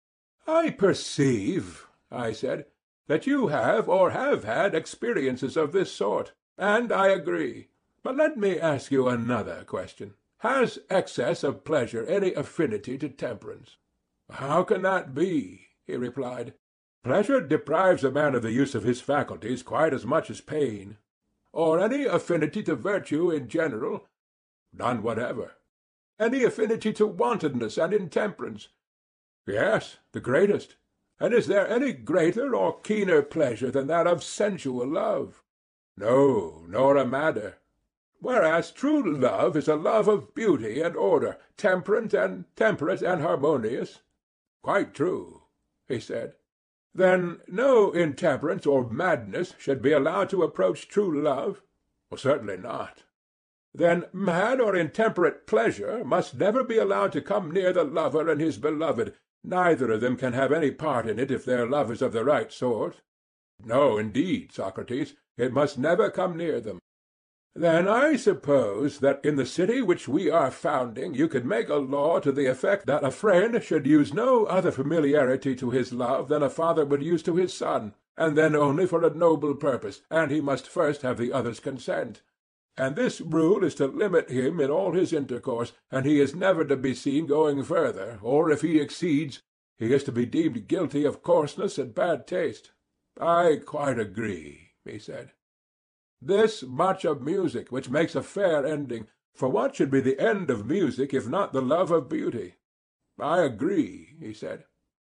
I perceive, I said, that you have or have had experiences of this sort, and I agree. But let me ask you another question. Has excess of pleasure any affinity to temperance? How can that be? He replied. Pleasure deprives a man of the use of his faculties quite as much as pain. Or any affinity to virtue in general? None whatever. Any affinity to wantonness and intemperance? Yes, the greatest. And is there any greater or keener pleasure than that of sensual love? No, nor a madder. Whereas true love is a love of beauty and order, temperate and temperate and harmonious. Quite true, he said. Then no intemperance or madness should be allowed to approach true love? Well, certainly not. Then mad or intemperate pleasure must never be allowed to come near the lover and his beloved. Neither of them can have any part in it if their love is of the right sort. No, indeed, Socrates, it must never come near them. Then I suppose that in the city which we are founding you could make a law to the effect that a friend should use no other familiarity to his love than a father would use to his son, and then only for a noble purpose, and he must first have the other's consent. And this rule is to limit him in all his intercourse, and he is never to be seen going further, or if he exceeds, he is to be deemed guilty of coarseness and bad taste. I quite agree, he said. This much of music, which makes a fair ending. For what should be the end of music if not the love of beauty? I agree, he said.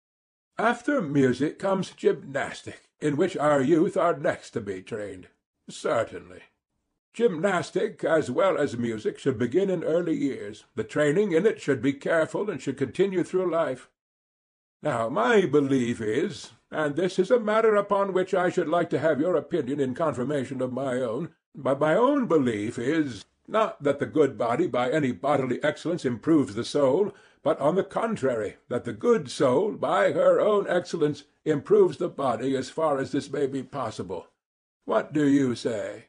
After music comes gymnastic, in which our youth are next to be trained. Certainly. Gymnastic, as well as music, should begin in early years. The training in it should be careful and should continue through life. Now, my belief is, and this is a matter upon which I should like to have your opinion in confirmation of my own, but my own belief is, not that the good body by any bodily excellence improves the soul, but on the contrary, that the good soul by her own excellence improves the body as far as this may be possible. What do you say?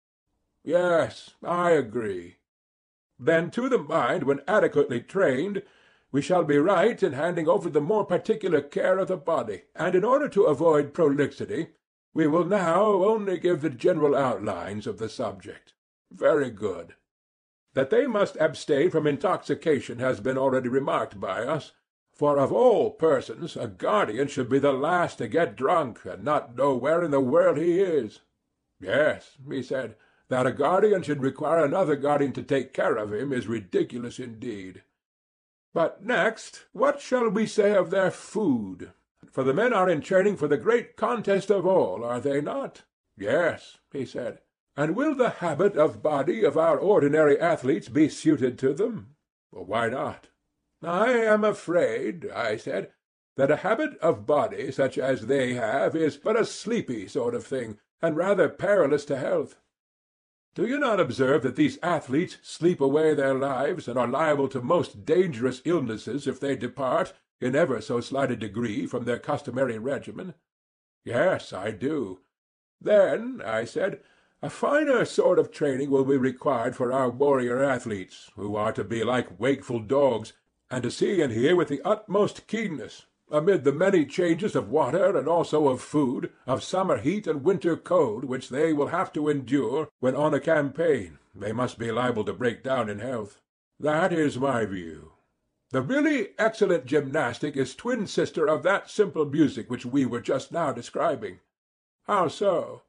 Yes, I agree. Then to the mind, when adequately trained, we shall be right in handing over the more particular care of the body, and in order to avoid prolixity, we will now only give the general outlines of the subject. Very good. That they must abstain from intoxication has been already remarked by us, for of all persons a guardian should be the last to get drunk, and not know where in the world he is. Yes, he said, that a guardian should require another guardian to take care of him is ridiculous indeed. But next, what shall we say of their food? For the men are in training for the great contest of all, are they not? Yes, he said. And will the habit of body of our ordinary athletes be suited to them? Well, why not? I am afraid, I said, that a habit of body such as they have is but a sleepy sort of thing, and rather perilous to health. Do you not observe that these athletes sleep away their lives, and are liable to most dangerous illnesses if they depart, in ever so slight a degree, from their customary regimen? Yes, I do. Then, I said, a finer sort of training will be required for our warrior athletes, who are to be like wakeful dogs, and to see and hear with the utmost keenness, amid the many changes of water and also of food, of summer heat and winter cold, which they will have to endure when on a campaign. They must be liable to break down in health. That is my view. The really excellent gymnastic is twin sister of that simple music which we were just now describing. How so?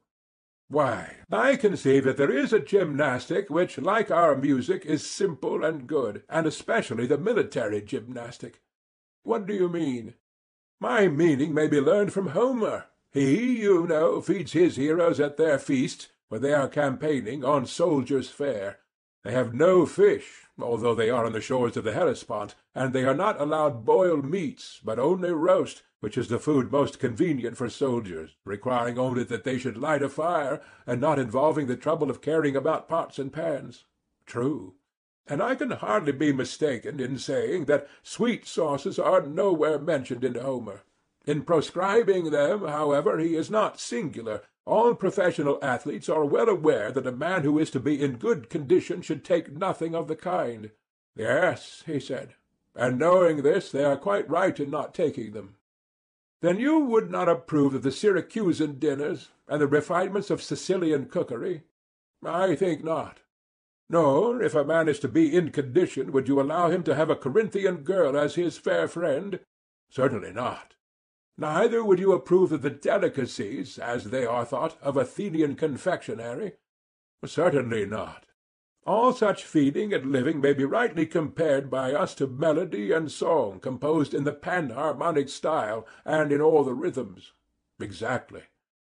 Why, I conceive that there is a gymnastic which, like our music, is simple and good, and especially the military gymnastic. What do you mean? My meaning may be learned from Homer. He, you know, feeds his heroes at their feasts, when they are campaigning, on soldiers' fare. They have no fish, although they are on the shores of the Hellespont, and they are not allowed boiled meats, but only roast, which is the food most convenient for soldiers, requiring only that they should light a fire, and not involving the trouble of carrying about pots and pans. True. and I can hardly be mistaken in saying that sweet sauces are nowhere mentioned in Homer. In proscribing them, however, he is not singular. All professional athletes are well aware that a man who is to be in good condition should take nothing of the kind. Yes, he said, and knowing this, they are quite right in not taking them. Then you would not approve of the Syracusan dinners, and the refinements of Sicilian cookery? I think not. Nor, if a man is to be in condition, would you allow him to have a Corinthian girl as his fair friend? Certainly not. Neither would you approve of the delicacies, as they are thought, of Athenian confectionery? Certainly not. All such feeding and living may be rightly compared by us to melody and song composed in the panharmonic style and in all the rhythms. Exactly.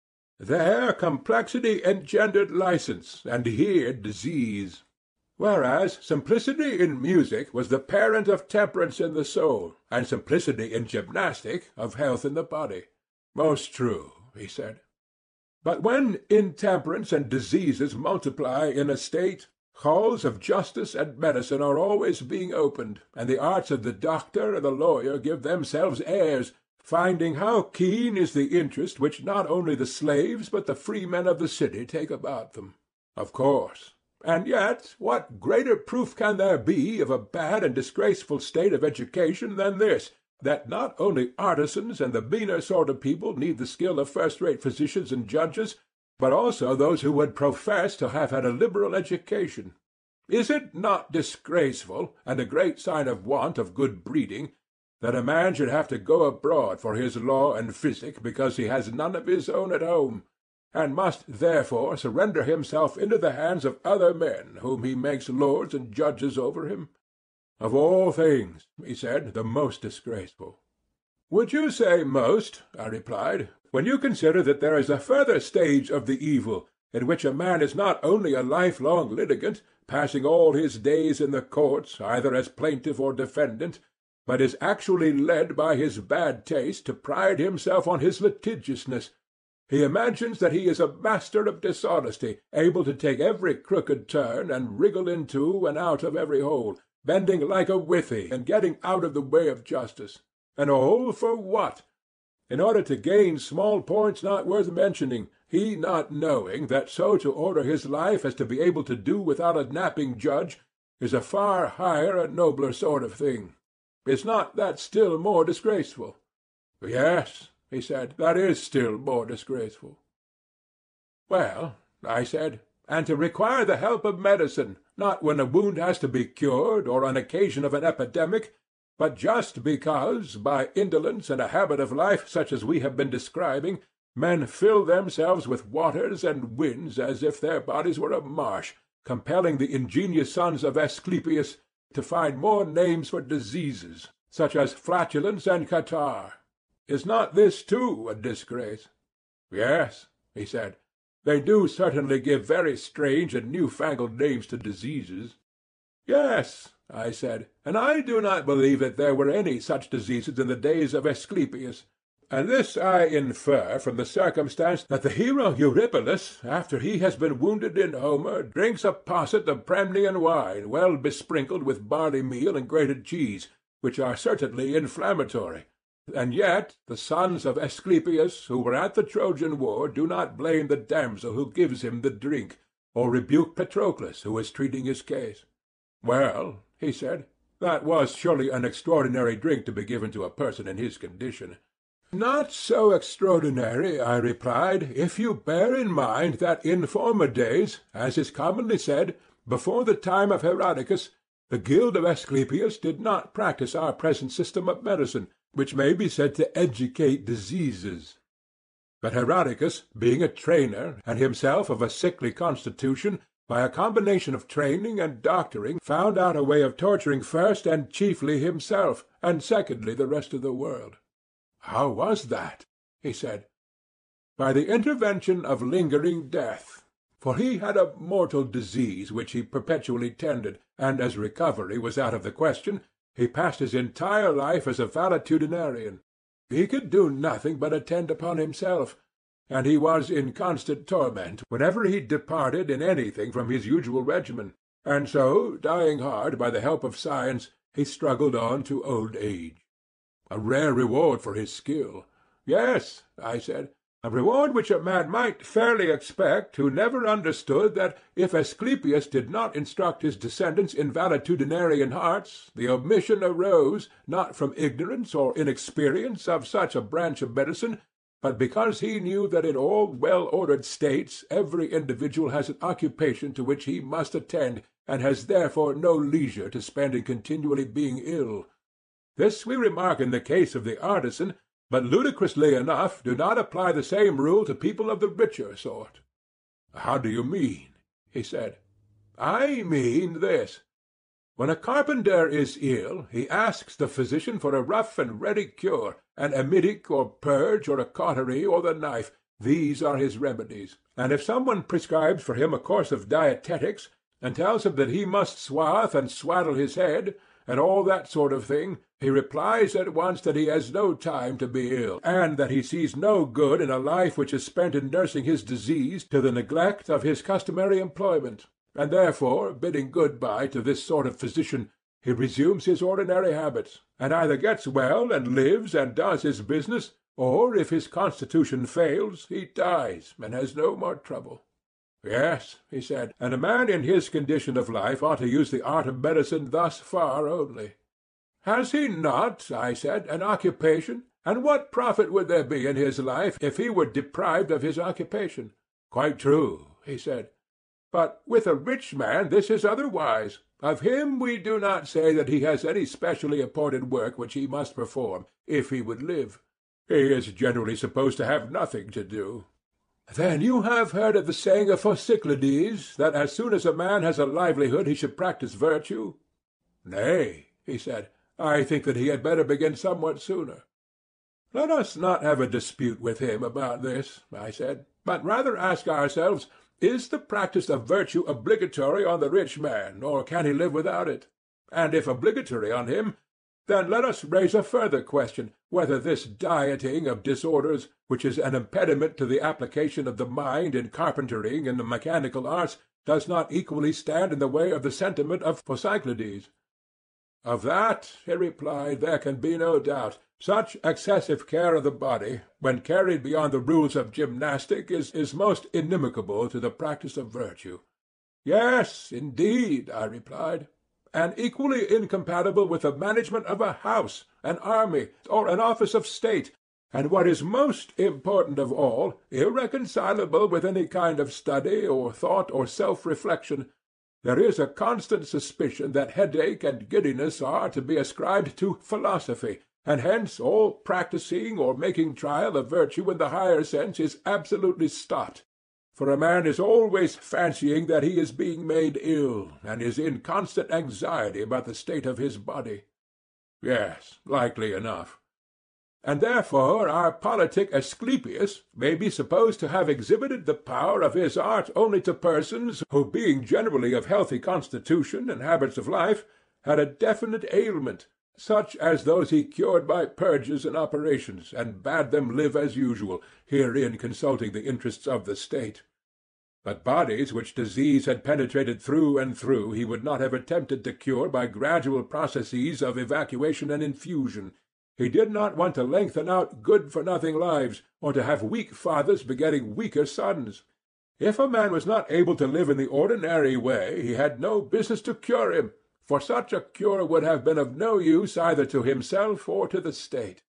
There complexity engendered license, and here disease. Whereas simplicity in music was the parent of temperance in the soul, and simplicity in gymnastic of health in the body. Most true, he said. But when intemperance and diseases multiply in a state, halls of justice and medicine are always being opened, and the arts of the doctor and the lawyer give themselves airs, finding how keen is the interest which not only the slaves but the freemen of the city take about them. Of course. And yet what greater proof can there be of a bad and disgraceful state of education than this, that not only artisans and the meaner sort of people need the skill of first-rate physicians and judges, but also those who would profess to have had a liberal education? Is it not disgraceful, and a great sign of want of good breeding, that a man should have to go abroad for his law and physic because he has none of his own at home, and must therefore surrender himself into the hands of other men whom he makes lords and judges over him? Of all things, he said, the most disgraceful. Would you say most, I replied, when you consider that there is a further stage of the evil, in which a man is not only a lifelong litigant, passing all his days in the courts, either as plaintiff or defendant, but is actually led by his bad taste to pride himself on his litigiousness? He imagines that he is a master of dishonesty, able to take every crooked turn, and wriggle into and out of every hole, bending like a withy, and getting out of the way of justice. And all for what? In order to gain small points not worth mentioning, he not knowing that so to order his life as to be able to do without a napping judge is a far higher and nobler sort of thing. Is not that still more disgraceful? Yes, he said, that is still more disgraceful. Well, I said, and to require the help of medicine, not when a wound has to be cured, or on occasion of an epidemic, but just because, by indolence and a habit of life such as we have been describing, men fill themselves with waters and winds as if their bodies were a marsh, compelling the ingenious sons of Asclepius to find more names for diseases, such as flatulence and catarrh. Is not this too a disgrace? Yes, he said, they do certainly give very strange and new-fangled names to diseases. Yes, I said, and I do not believe that there were any such diseases in the days of Asclepius. And this I infer from the circumstance that the hero Eurypylus, after he has been wounded in Homer, drinks a posset of Pramnian wine well besprinkled with barley meal and grated cheese, which are certainly inflammatory. And yet the sons of Asclepius, who were at the Trojan war, do not blame the damsel who gives him the drink, or rebuke Patroclus, who is treating his case. Well, he said, that was surely an extraordinary drink to be given to a person in his condition. Not so extraordinary, I replied, if you bear in mind that in former days, as is commonly said, before the time of Herodicus, the guild of Asclepius did not practice our present system of medicine, which may be said to educate diseases. But Herodicus, being a trainer, and himself of a sickly constitution, by a combination of training and doctoring, found out a way of torturing first and chiefly himself, and secondly the rest of the world. How was that? He said. By the intervention of lingering death. For he had a mortal disease which he perpetually tended, and as recovery was out of the question, he passed his entire life as a valetudinarian. He could do nothing but attend upon himself, and he was in constant torment whenever he departed in anything from his usual regimen, and so, dying hard by the help of science, he struggled on to old age. A rare reward for his skill. Yes, I said, a reward which a man might fairly expect who never understood that if Asclepius did not instruct his descendants in valetudinarian arts, the omission arose, not from ignorance or inexperience of such a branch of medicine, but because he knew that in all well-ordered states every individual has an occupation to which he must attend, and has therefore no leisure to spend in continually being ill. This we remark in the case of the artisan, but ludicrously enough do not apply the same rule to people of the richer sort. How do you mean? He said. I mean this. When a carpenter is ill, he asks the physician for a rough and ready cure, an emetic or purge or a cautery or the knife. These are his remedies. And if someone prescribes for him a course of dietetics, and tells him that he must swathe and swaddle his head, and all that sort of thing, he replies at once that he has no time to be ill, and that he sees no good in a life which is spent in nursing his disease to the neglect of his customary employment, and therefore, bidding good-bye to this sort of physician, he resumes his ordinary habits, and either gets well and lives and does his business, or, if his constitution fails, he dies and has no more trouble. Yes, he said, and a man in his condition of life ought to use the art of medicine thus far only. Has he not, I said, an occupation? And what profit would there be in his life if he were deprived of his occupation? Quite true, he said. But with a rich man this is otherwise. Of him we do not say that he has any specially appointed work which he must perform, if he would live. He is generally supposed to have nothing to do. Then you have heard of the saying of Philoctetes, that as soon as a man has a livelihood he should practise virtue? Nay, he said, I think that he had better begin somewhat sooner. Let us not have a dispute with him about this, I said, but rather ask ourselves, is the practice of virtue obligatory on the rich man, or can he live without it? And if obligatory on him, then let us raise a further question, whether this dieting of disorders, which is an impediment to the application of the mind in carpentering and the mechanical arts, does not equally stand in the way of the sentiment of Philoctetes. Of that, he replied, there can be no doubt. Such excessive care of the body, when carried beyond the rules of gymnastic, is, is most inimical to the practice of virtue. Yes, indeed, I replied, and equally incompatible with the management of a house, an army, or an office of state, and what is most important of all, irreconcilable with any kind of study or thought or self-reflection. There is a constant suspicion that headache and giddiness are to be ascribed to philosophy, and hence all practising or making trial of virtue in the higher sense is absolutely stopped. For a man is always fancying that he is being made ill, and is in constant anxiety about the state of his body. Yes, likely enough. And therefore our politic Asclepius may be supposed to have exhibited the power of his art only to persons who, being generally of healthy constitution and habits of life, had a definite ailment, such as those he cured by purges and operations, and bade them live as usual, herein consulting the interests of the state. But bodies which disease had penetrated through and through he would not have attempted to cure by gradual processes of evacuation and infusion. He did not want to lengthen out good-for-nothing lives, or to have weak fathers begetting weaker sons. If a man was not able to live in the ordinary way, he had no business to cure him, for such a cure would have been of no use either to himself or to the state.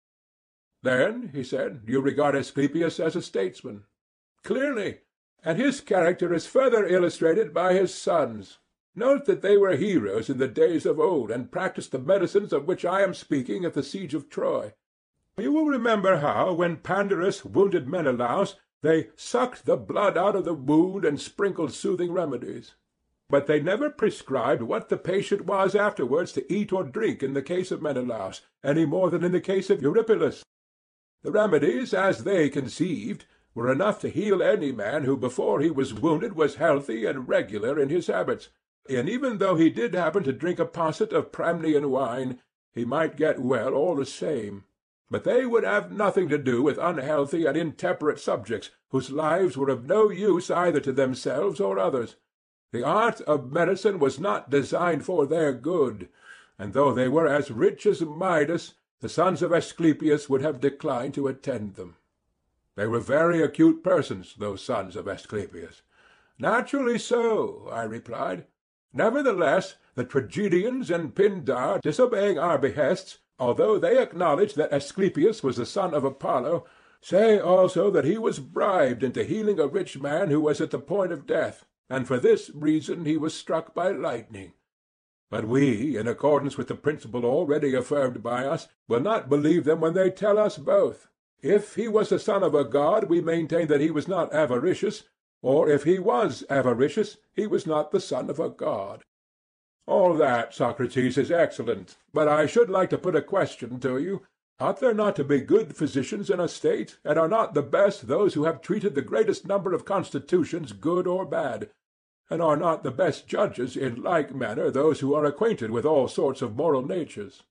Then, he said, you regard Asclepius as a statesman. Clearly, and his character is further illustrated by his sons. Note that they were heroes in the days of old, and practised the medicines of which I am speaking at the siege of Troy. You will remember how, when Pandarus wounded Menelaus, they sucked the blood out of the wound and sprinkled soothing remedies. But they never prescribed what the patient was afterwards to eat or drink in the case of Menelaus, any more than in the case of Eurypylus. The remedies, as they conceived, were enough to heal any man who before he was wounded was healthy and regular in his habits, and even though he did happen to drink a posset of Pramnian wine, he might get well all the same. But they would have nothing to do with unhealthy and intemperate subjects, whose lives were of no use either to themselves or others. The art of medicine was not designed for their good, and though they were as rich as Midas, the sons of Asclepius would have declined to attend them. They were very acute persons, those sons of Asclepius. Naturally so, I replied. Nevertheless, the tragedians and Pindar, disobeying our behests, although they acknowledge that Asclepius was the son of Apollo, say also that he was bribed into healing a rich man who was at the point of death, and for this reason he was struck by lightning. But we, in accordance with the principle already affirmed by us, will not believe them when they tell us both. If he was the son of a god, we maintain that he was not avaricious, or if he was avaricious, he was not the son of a god. All that, Socrates, is excellent, but I should like to put a question to you. Ought there not to be good physicians in a state, and are not the best those who have treated the greatest number of constitutions, good or bad? And are not the best judges in like manner those who are acquainted with all sorts of moral natures?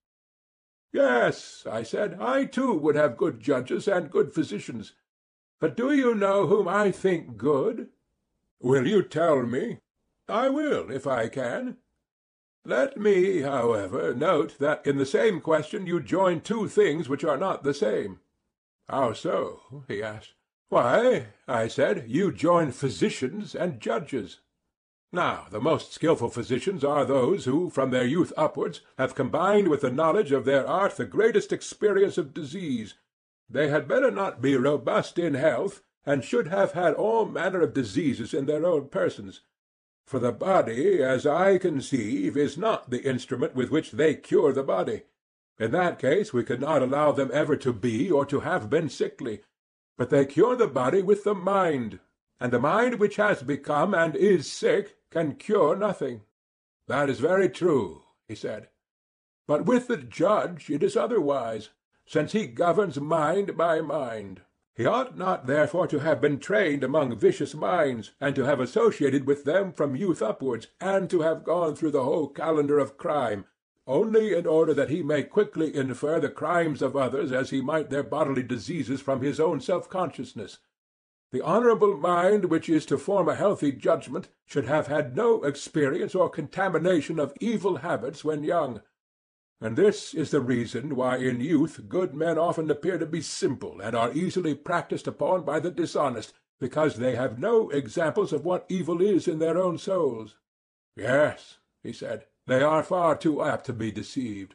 Yes, I said, I too would have good judges and good physicians. But do you know whom I think good? Will you tell me? I will, if I can. Let me, however, note that in the same question you join two things which are not the same. How so? He asked. Why, I said, you join physicians and judges. Now, the most skilful physicians are those who, from their youth upwards, have combined with the knowledge of their art the greatest experience of disease. They had better not be robust in health, and should have had all manner of diseases in their own persons. For the body, as I conceive, is not the instrument with which they cure the body. In that case we could not allow them ever to be or to have been sickly. But they cure the body with the mind, and the mind which has become and is sick can cure nothing. That is very true, he said. But with the judge it is otherwise, since he governs mind by mind. He ought not therefore to have been trained among vicious minds, and to have associated with them from youth upwards, and to have gone through the whole calendar of crime, only in order that he may quickly infer the crimes of others as he might their bodily diseases from his own self-consciousness. The honourable mind which is to form a healthy judgment should have had no experience or contamination of evil habits when young. And this is the reason why in youth good men often appear to be simple and are easily practised upon by the dishonest, because they have no examples of what evil is in their own souls. Yes, he said, they are far too apt to be deceived.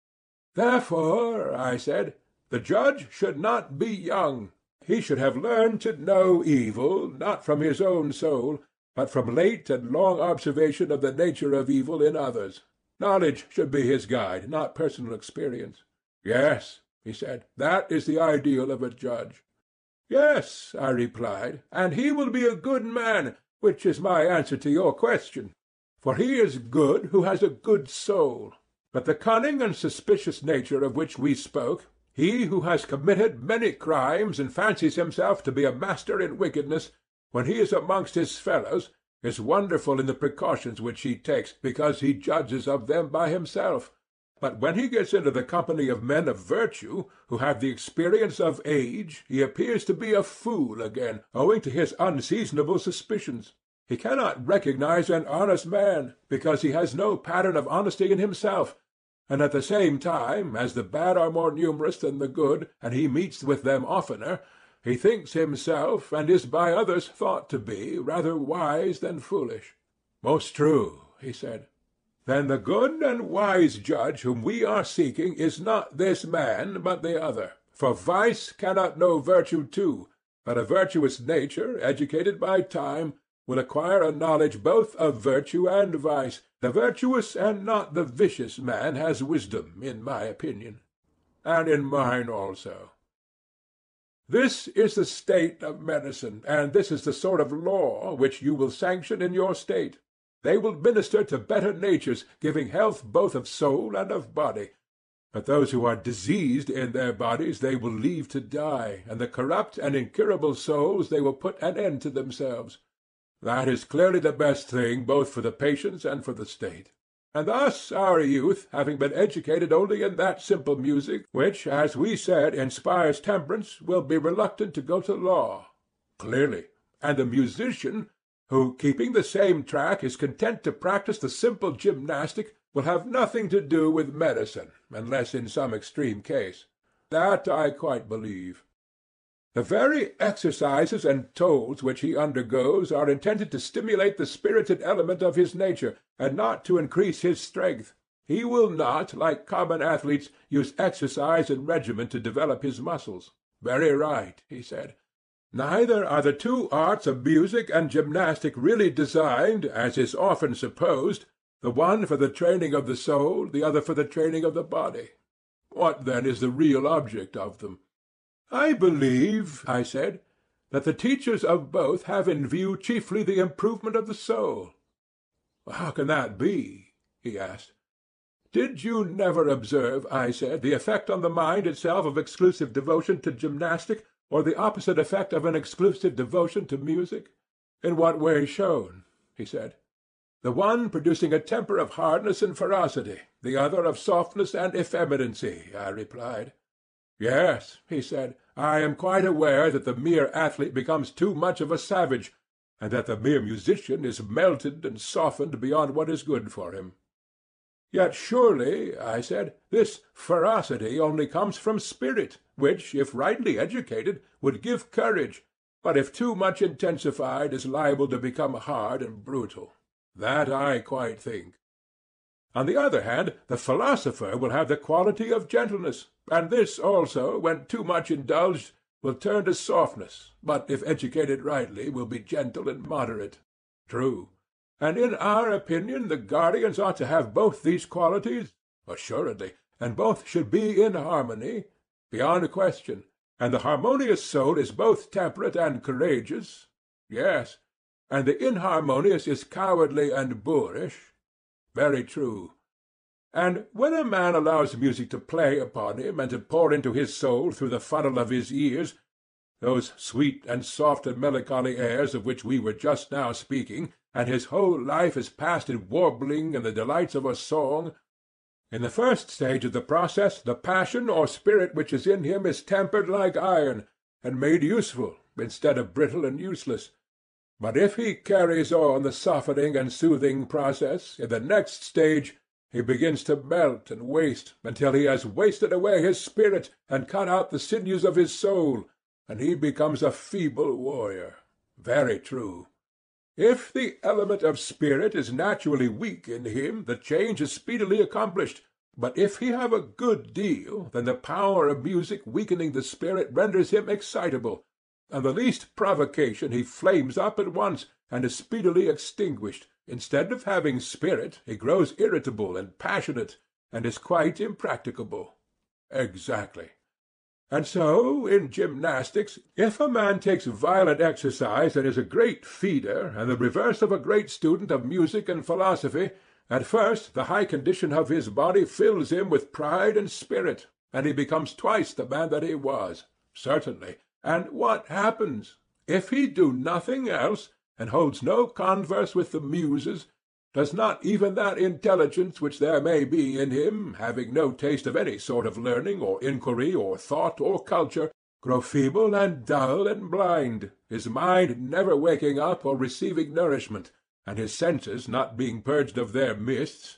Therefore, I said, the judge should not be young. He should have learned to know evil, not from his own soul, but from late and long observation of the nature of evil in others. Knowledge should be his guide, not personal experience. Yes, he said, that is the ideal of a judge. Yes, I replied, and he will be a good man, which is my answer to your question. For he is good who has a good soul. But the cunning and suspicious nature of which we spoke, he who has committed many crimes and fancies himself to be a master in wickedness, when he is amongst his fellows, is wonderful in the precautions which he takes, because he judges of them by himself. But when he gets into the company of men of virtue, who have the experience of age, he appears to be a fool again, owing to his unseasonable suspicions. He cannot recognize an honest man, because he has no pattern of honesty in himself, and at the same time, as the bad are more numerous than the good, and he meets with them oftener, he thinks himself, and is by others thought to be, rather wise than foolish. Most true, he said. Then the good and wise judge whom we are seeking is not this man, but the other. For vice cannot know virtue too, but a virtuous nature, educated by time, will acquire a knowledge both of virtue and vice. The virtuous and not the vicious man has wisdom, in my opinion, and in mine also. This is the state of medicine, and this is the sort of law which you will sanction in your state. They will minister to better natures, giving health both of soul and of body. But those who are diseased in their bodies they will leave to die, and the corrupt and incurable souls they will put an end to themselves. That is clearly the best thing both for the patients and for the state. And thus our youth, having been educated only in that simple music, which, as we said, inspires temperance, will be reluctant to go to law. Clearly. And the musician, who, keeping the same track, is content to practice the simple gymnastic, will have nothing to do with medicine, unless in some extreme case. That I quite believe. The very exercises and tolls which he undergoes are intended to stimulate the spirited element of his nature, and not to increase his strength. He will not, like common athletes, use exercise and regimen to develop his muscles. Very right, he said. Neither are the two arts of music and gymnastic really designed, as is often supposed, the one for the training of the soul, the other for the training of the body. What, then, is the real object of them? I believe, I said, that the teachers of both have in view chiefly the improvement of the soul. How can that be? He asked. Did you never observe, I said, the effect on the mind itself of exclusive devotion to gymnastic, or the opposite effect of an exclusive devotion to music? In what way shown? He said. The one producing a temper of hardness and ferocity, the other of softness and effeminacy, I replied. Yes, he said, I am quite aware that the mere athlete becomes too much of a savage, and that the mere musician is melted and softened beyond what is good for him. Yet surely, I said, this ferocity only comes from spirit, which, if rightly educated, would give courage, but if too much intensified is liable to become hard and brutal. That I quite think. On the other hand, the philosopher will have the quality of gentleness, and this also, when too much indulged, will turn to softness, but if educated rightly, will be gentle and moderate. True. And in our opinion the guardians ought to have both these qualities? Assuredly, and both should be in harmony? Beyond a question. And the harmonious soul is both temperate and courageous? Yes. And the inharmonious is cowardly and boorish? Very true. And when a man allows music to play upon him and to pour into his soul through the funnel of his ears, those sweet and soft and melancholy airs of which we were just now speaking, and his whole life is passed in warbling and the delights of a song, in the first stage of the process the passion or spirit which is in him is tempered like iron, and made useful instead of brittle and useless. But if he carries on the softening and soothing process, in the next stage he begins to melt and waste, until he has wasted away his spirit and cut out the sinews of his soul, and he becomes a feeble warrior. Very true. If the element of spirit is naturally weak in him, the change is speedily accomplished. But if he have a good deal, then the power of music weakening the spirit renders him excitable. On the least provocation he flames up at once, and is speedily extinguished. Instead of having spirit, he grows irritable and passionate, and is quite impracticable. Exactly. And so, in gymnastics, if a man takes violent exercise and is a great feeder, and the reverse of a great student of music and philosophy, at first the high condition of his body fills him with pride and spirit, and he becomes twice the man that he was. Certainly. And what happens? If he do nothing else, and holds no converse with the Muses, does not even that intelligence which there may be in him, having no taste of any sort of learning or inquiry or thought or culture, grow feeble and dull and blind, his mind never waking up or receiving nourishment, and his senses not being purged of their mists?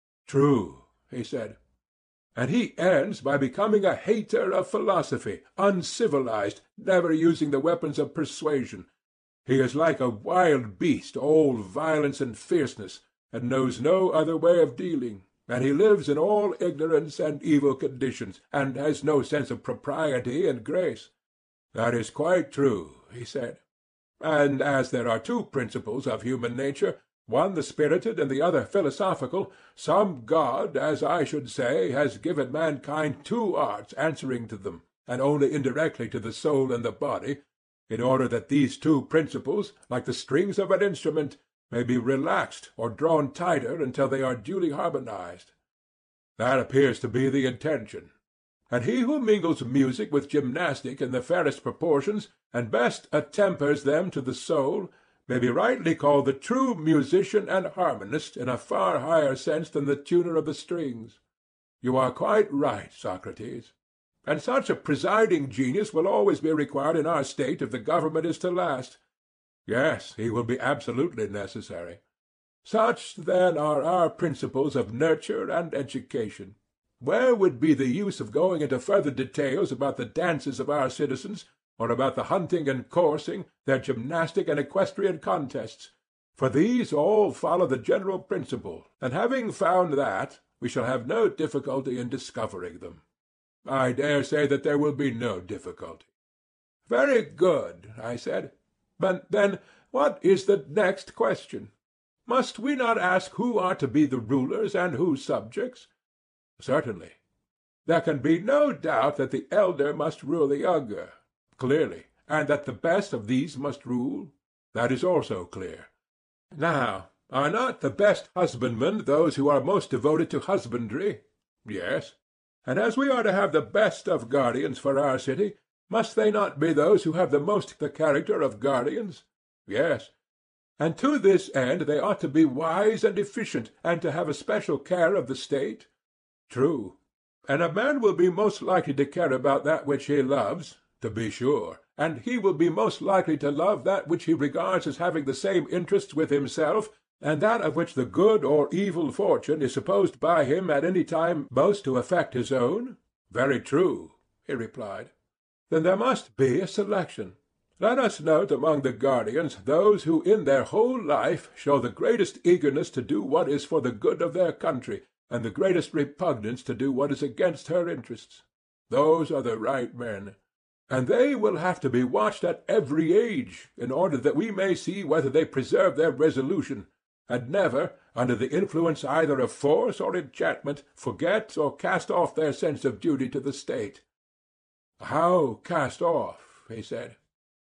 True, he said. And he ends by becoming a hater of philosophy, uncivilized, never using the weapons of persuasion. He is like a wild beast, all violence and fierceness, and knows no other way of dealing, and he lives in all ignorance and evil conditions, and has no sense of propriety and grace. That is quite true, he said. And as there are two principles of human nature, one the spirited and the other philosophical, some god, as I should say, has given mankind two arts answering to them, and only indirectly to the soul and the body, in order that these two principles, like the strings of an instrument, may be relaxed or drawn tighter until they are duly harmonized. That appears to be the intention. And he who mingles music with gymnastic in the fairest proportions, and best attempers them to the soul, may be rightly called the true musician and harmonist in a far higher sense than the tuner of the strings. You are quite right, Socrates. And such a presiding genius will always be required in our state if the government is to last. Yes, he will be absolutely necessary. Such, then, are our principles of nurture and education. Where would be the use of going into further details about the dances of our citizens, or about the hunting and coursing, their gymnastic and equestrian contests? For these all follow the general principle, and having found that, we shall have no difficulty in discovering them. I dare say that there will be no difficulty. Very good, I said. But then what is the next question? Must we not ask who are to be the rulers and who subjects? Certainly. There can be no doubt that the elder must rule the younger. Clearly. And that the best of these must rule? That is also clear. Now, are not the best husbandmen those who are most devoted to husbandry? Yes. And as we are to have the best of guardians for our city, must they not be those who have the most the character of guardians? Yes. And to this end they ought to be wise and efficient, and to have a special care of the state? True. And a man will be most likely to care about that which he loves, to be sure, and he will be most likely to love that which he regards as having the same interests with himself, and that of which the good or evil fortune is supposed by him at any time most to affect his own? Very true, he replied. Then there must be a selection. Let us note among the guardians those who in their whole life show the greatest eagerness to do what is for the good of their country, and the greatest repugnance to do what is against her interests. Those are the right men. And they will have to be watched at every age, in order that we may see whether they preserve their resolution, and never, under the influence either of force or enchantment, forget or cast off their sense of duty to the state. How cast off? He said.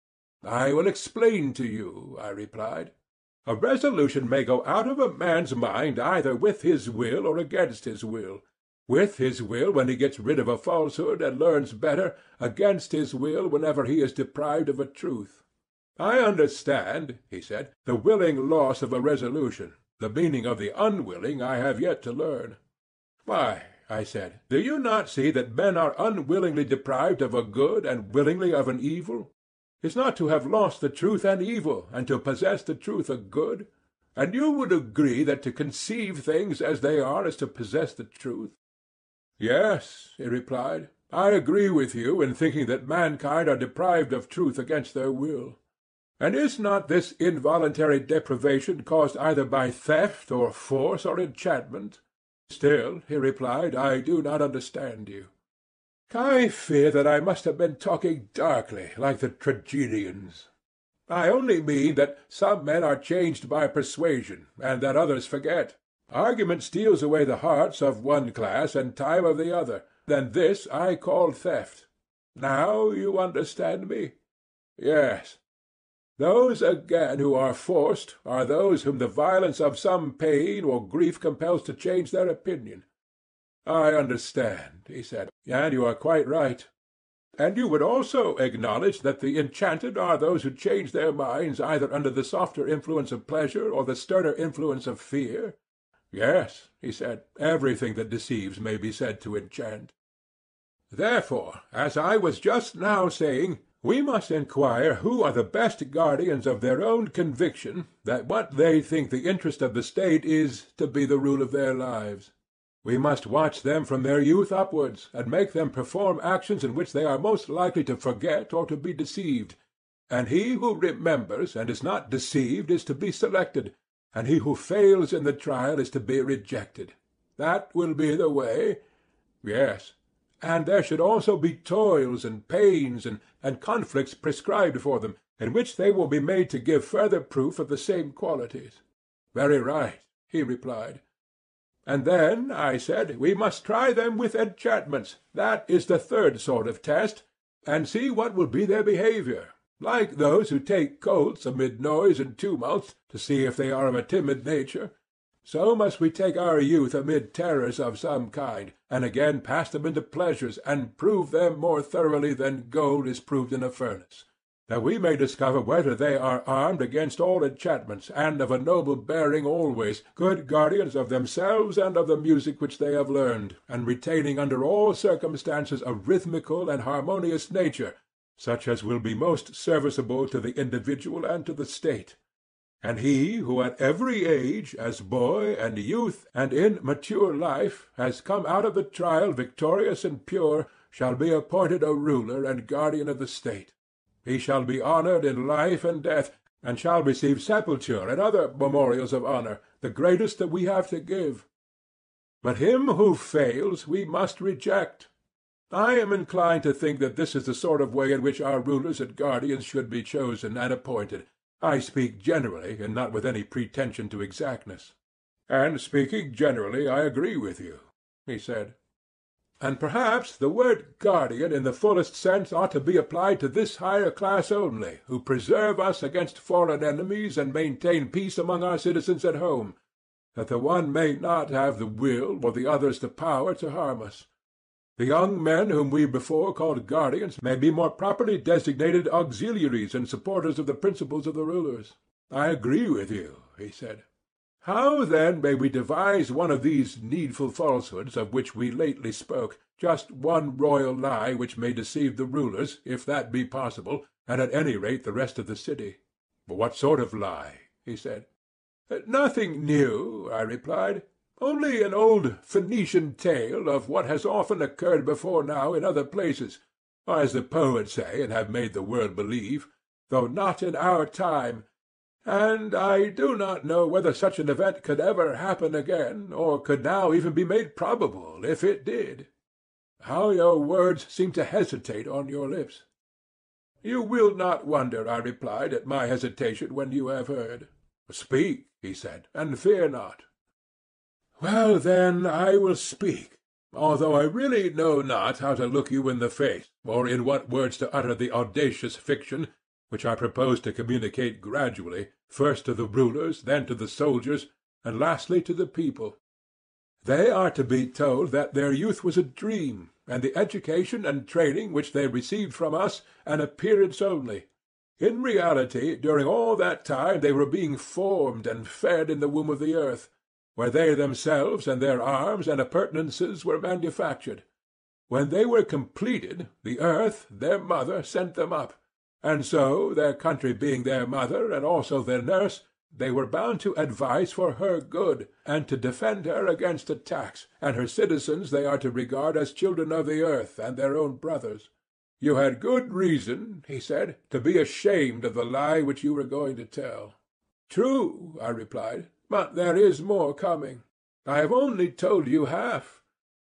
I will explain to you, I replied. A resolution may go out of a man's mind either with his will or against his will. With his will when he gets rid of a falsehood and learns better, against his will whenever he is deprived of a truth. I understand, he said, the willing loss of a resolution. The meaning of the unwilling I have yet to learn. Why, I said, do you not see that men are unwillingly deprived of a good and willingly of an evil? Is not to have lost the truth an evil, and to possess the truth a good? And you would agree that to conceive things as they are is to possess the truth? Yes, he replied, I agree with you in thinking that mankind are deprived of truth against their will. And is not this involuntary deprivation caused either by theft or force or enchantment? Still, he replied, I do not understand you. I fear that I must have been talking darkly, like the tragedians. I only mean that some men are changed by persuasion, and that others forget. Argument steals away the hearts of one class and time of the other. Then this I call theft. Now you understand me? Yes. Those again who are forced are those whom the violence of some pain or grief compels to change their opinion. I understand, he said, and you are quite right. And you would also acknowledge that the enchanted are those who change their minds either under the softer influence of pleasure or the sterner influence of fear? Yes, he said, everything that deceives may be said to enchant. Therefore, as I was just now saying, we must inquire who are the best guardians of their own conviction that what they think the interest of the state is to be the rule of their lives. We must watch them from their youth upwards, and make them perform actions in which they are most likely to forget or to be deceived. And he who remembers and is not deceived is to be selected, and he who fails in the trial is to be rejected. That will be the way. Yes. And there should also be toils and pains and, and conflicts prescribed for them, in which they will be made to give further proof of the same qualities. Very right, he replied. And then, I said, we must try them with enchantments. That is the third sort of test, and see what will be their behaviour, like those who take colts amid noise and tumult, to see if they are of a timid nature. So must we take our youth amid terrors of some kind, and again pass them into pleasures, and prove them more thoroughly than gold is proved in a furnace, that we may discover whether they are armed against all enchantments, and of a noble bearing always, good guardians of themselves and of the music which they have learned, and retaining under all circumstances a rhythmical and harmonious nature, such as will be most serviceable to the individual and to the state. And he who at every age, as boy and youth and in mature life, has come out of the trial victorious and pure, shall be appointed a ruler and guardian of the state. He shall be honored in life and death, and shall receive sepulture and other memorials of honor, the greatest that we have to give. But him who fails we must reject. I am inclined to think that this is the sort of way in which our rulers and guardians should be chosen and appointed. I speak generally, and not with any pretension to exactness. And speaking generally, I agree with you, he said. And perhaps the word guardian in the fullest sense ought to be applied to this higher class only, who preserve us against foreign enemies and maintain peace among our citizens at home, that the one may not have the will or the others the power to harm us. The young men whom we before called guardians may be more properly designated auxiliaries and supporters of the principles of the rulers. I agree with you, he said. How then may we devise one of these needful falsehoods of which we lately spoke, just one royal lie which may deceive the rulers, if that be possible, and at any rate the rest of the city? What sort of lie? He said. Nothing new, I replied. Only an old Phoenician tale of what has often occurred before now in other places, as the poets say and have made the world believe, though not in our time. And I do not know whether such an event could ever happen again, or could now even be made probable, if it did. How your words seem to hesitate on your lips! You will not wonder, I replied, at my hesitation when you have heard. Speak, he said, and fear not. Well, then, I will speak, although I really know not how to look you in the face, or in what words to utter the audacious fiction, which I propose to communicate gradually, first to the rulers, then to the soldiers, and lastly to the people. They are to be told that their youth was a dream, and the education and training which they received from us an appearance only. In reality, during all that time they were being formed and fed in the womb of the earth, where they themselves and their arms and appurtenances were manufactured. When they were completed, the earth, their mother, sent them up, and so, their country being their mother and also their nurse, they were bound to advise for her good, and to defend her against attacks, and her citizens they are to regard as children of the earth and their own brothers. You had good reason, he said, to be ashamed of the lie which you were going to tell. True, I replied, but there is more coming. I have only told you half.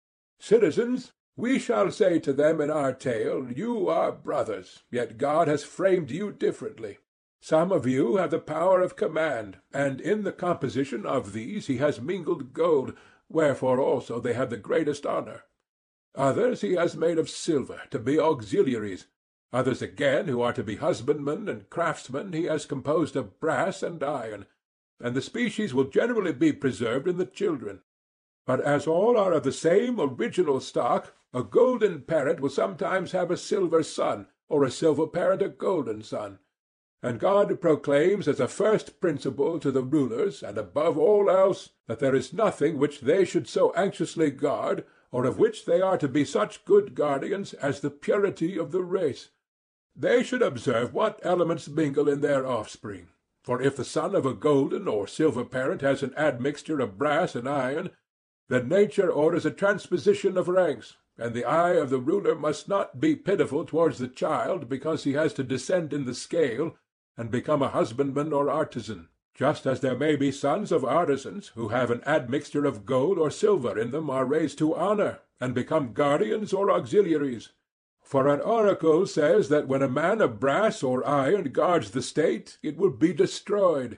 Citizens, we shall say to them in our tale, you are brothers, yet God has framed you differently. Some of you have the power of command, and in the composition of these he has mingled gold, wherefore also they have the greatest honor. Others he has made of silver, to be auxiliaries. Others again, who are to be husbandmen and craftsmen, he has composed of brass and iron, and the species will generally be preserved in the children. But as all are of the same original stock, a golden parent will sometimes have a silver son, or a silver parent a golden son. And God proclaims as a first principle to the rulers, and above all else, that there is nothing which they should so anxiously guard, or of which they are to be such good guardians, as the purity of the race. They should observe what elements mingle in their offspring. For if the son of a golden or silver parent has an admixture of brass and iron, then nature orders a transposition of ranks, and the eye of the ruler must not be pitiful towards the child because he has to descend in the scale and become a husbandman or artisan, just as there may be sons of artisans who have an admixture of gold or silver in them are raised to honor and become guardians or auxiliaries. For an oracle says that when a man of brass or iron guards the state, it will be destroyed.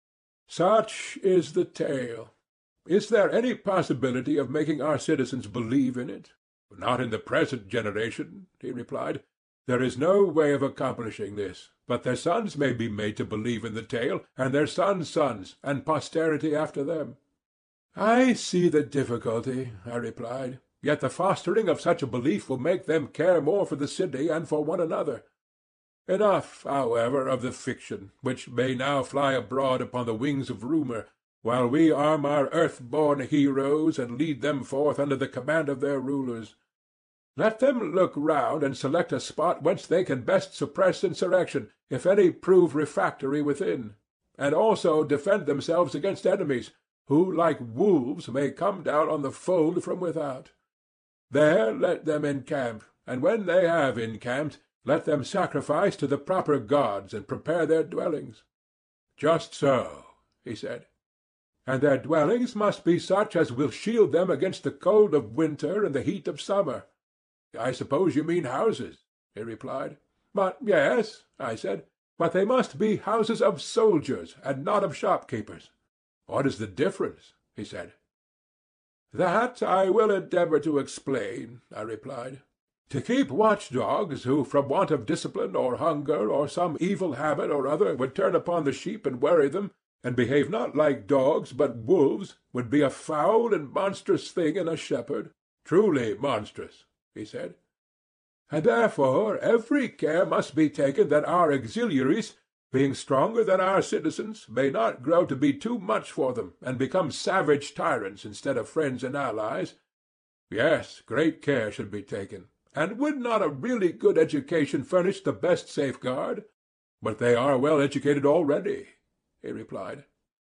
Such is the tale. Is there any possibility of making our citizens believe in it? Not in the present generation, he replied. There is no way of accomplishing this, but their sons may be made to believe in the tale, and their sons' sons, and posterity after them. I see the difficulty, I replied. Yet the fostering of such a belief will make them care more for the city and for one another. Enough, however, of the fiction, which may now fly abroad upon the wings of rumour, while we arm our earth-born heroes and lead them forth under the command of their rulers. Let them look round and select a spot whence they can best suppress insurrection, if any prove refractory within, and also defend themselves against enemies, who like wolves may come down on the fold from without. There let them encamp, and when they have encamped, let them sacrifice to the proper gods and prepare their dwellings. Just so, he said. And their dwellings must be such as will shield them against the cold of winter and the heat of summer. I suppose you mean houses, he replied. But yes, I said, but they must be houses of soldiers and not of shopkeepers. What is the difference? He said. That I will endeavor to explain, I replied. To keep watch-dogs who from want of discipline or hunger or some evil habit or other would turn upon the sheep and worry them, and behave not like dogs but wolves, would be a foul and monstrous thing in a shepherd. Truly monstrous, he said. And therefore every care must be taken that our auxiliaries, being stronger than our citizens, may not grow to be too much for them, and become savage tyrants instead of friends and allies. Yes, great care should be taken. And would not a really good education furnish the best safeguard? But they are well educated already, he replied.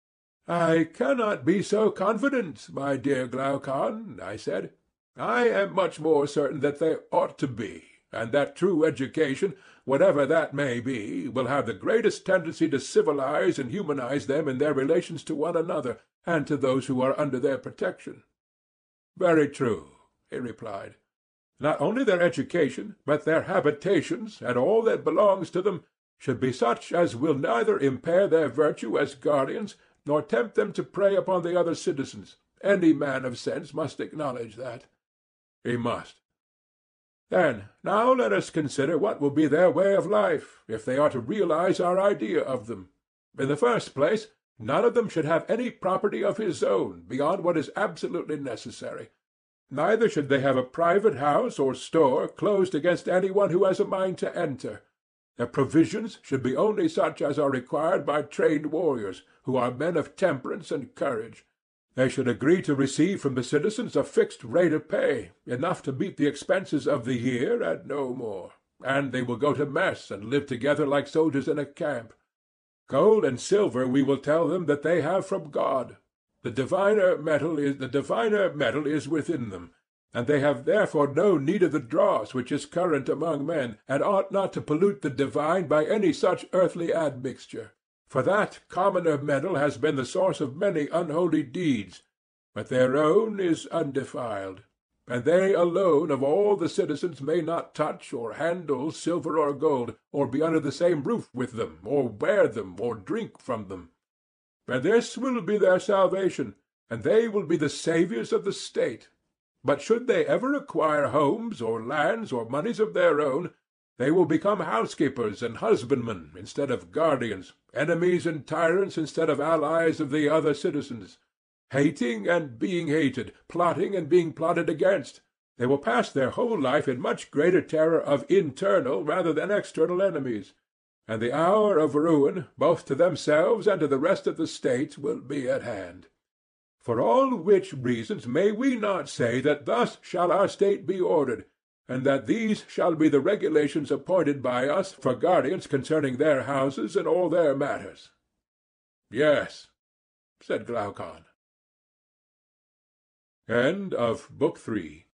I cannot be so confident, my dear Glaucon, I said. I am much more certain that they ought to be, and that true education, whatever that may be, will have the greatest tendency to civilize and humanize them in their relations to one another, and to those who are under their protection. Very true, he replied. Not only their education, but their habitations, and all that belongs to them, should be such as will neither impair their virtue as guardians, nor tempt them to prey upon the other citizens. Any man of sense must acknowledge that. He must. Then, now let us consider what will be their way of life, if they are to realize our idea of them. In the first place, none of them should have any property of his own, beyond what is absolutely necessary. Neither should they have a private house or store closed against any one who has a mind to enter. Their provisions should be only such as are required by trained warriors, who are men of temperance and courage. They should agree to receive from the citizens a fixed rate of pay, enough to meet the expenses of the year and no more, and they will go to mess and live together like soldiers in a camp. Gold and silver we will tell them that they have from God. The diviner metal is the diviner metal is within them, and they have therefore no need of the dross which is current among men, and ought not to pollute the divine by any such earthly admixture. For that commoner metal has been the source of many unholy deeds, but their own is undefiled, and they alone of all the citizens may not touch or handle silver or gold, or be under the same roof with them, or wear them, or drink from them. And this will be their salvation, and they will be the saviours of the state. But should they ever acquire homes, or lands, or moneys of their own, they will become housekeepers and husbandmen instead of guardians, enemies and tyrants instead of allies of the other citizens, hating and being hated, plotting and being plotted against. They will pass their whole life in much greater terror of internal rather than external enemies, and the hour of ruin, both to themselves and to the rest of the state, will be at hand. For all which reasons may we not say that thus shall our state be ordered, and that these shall be the regulations appointed by us for guardians concerning their houses and all their matters? Yes, said Glaucon. End of Book Three.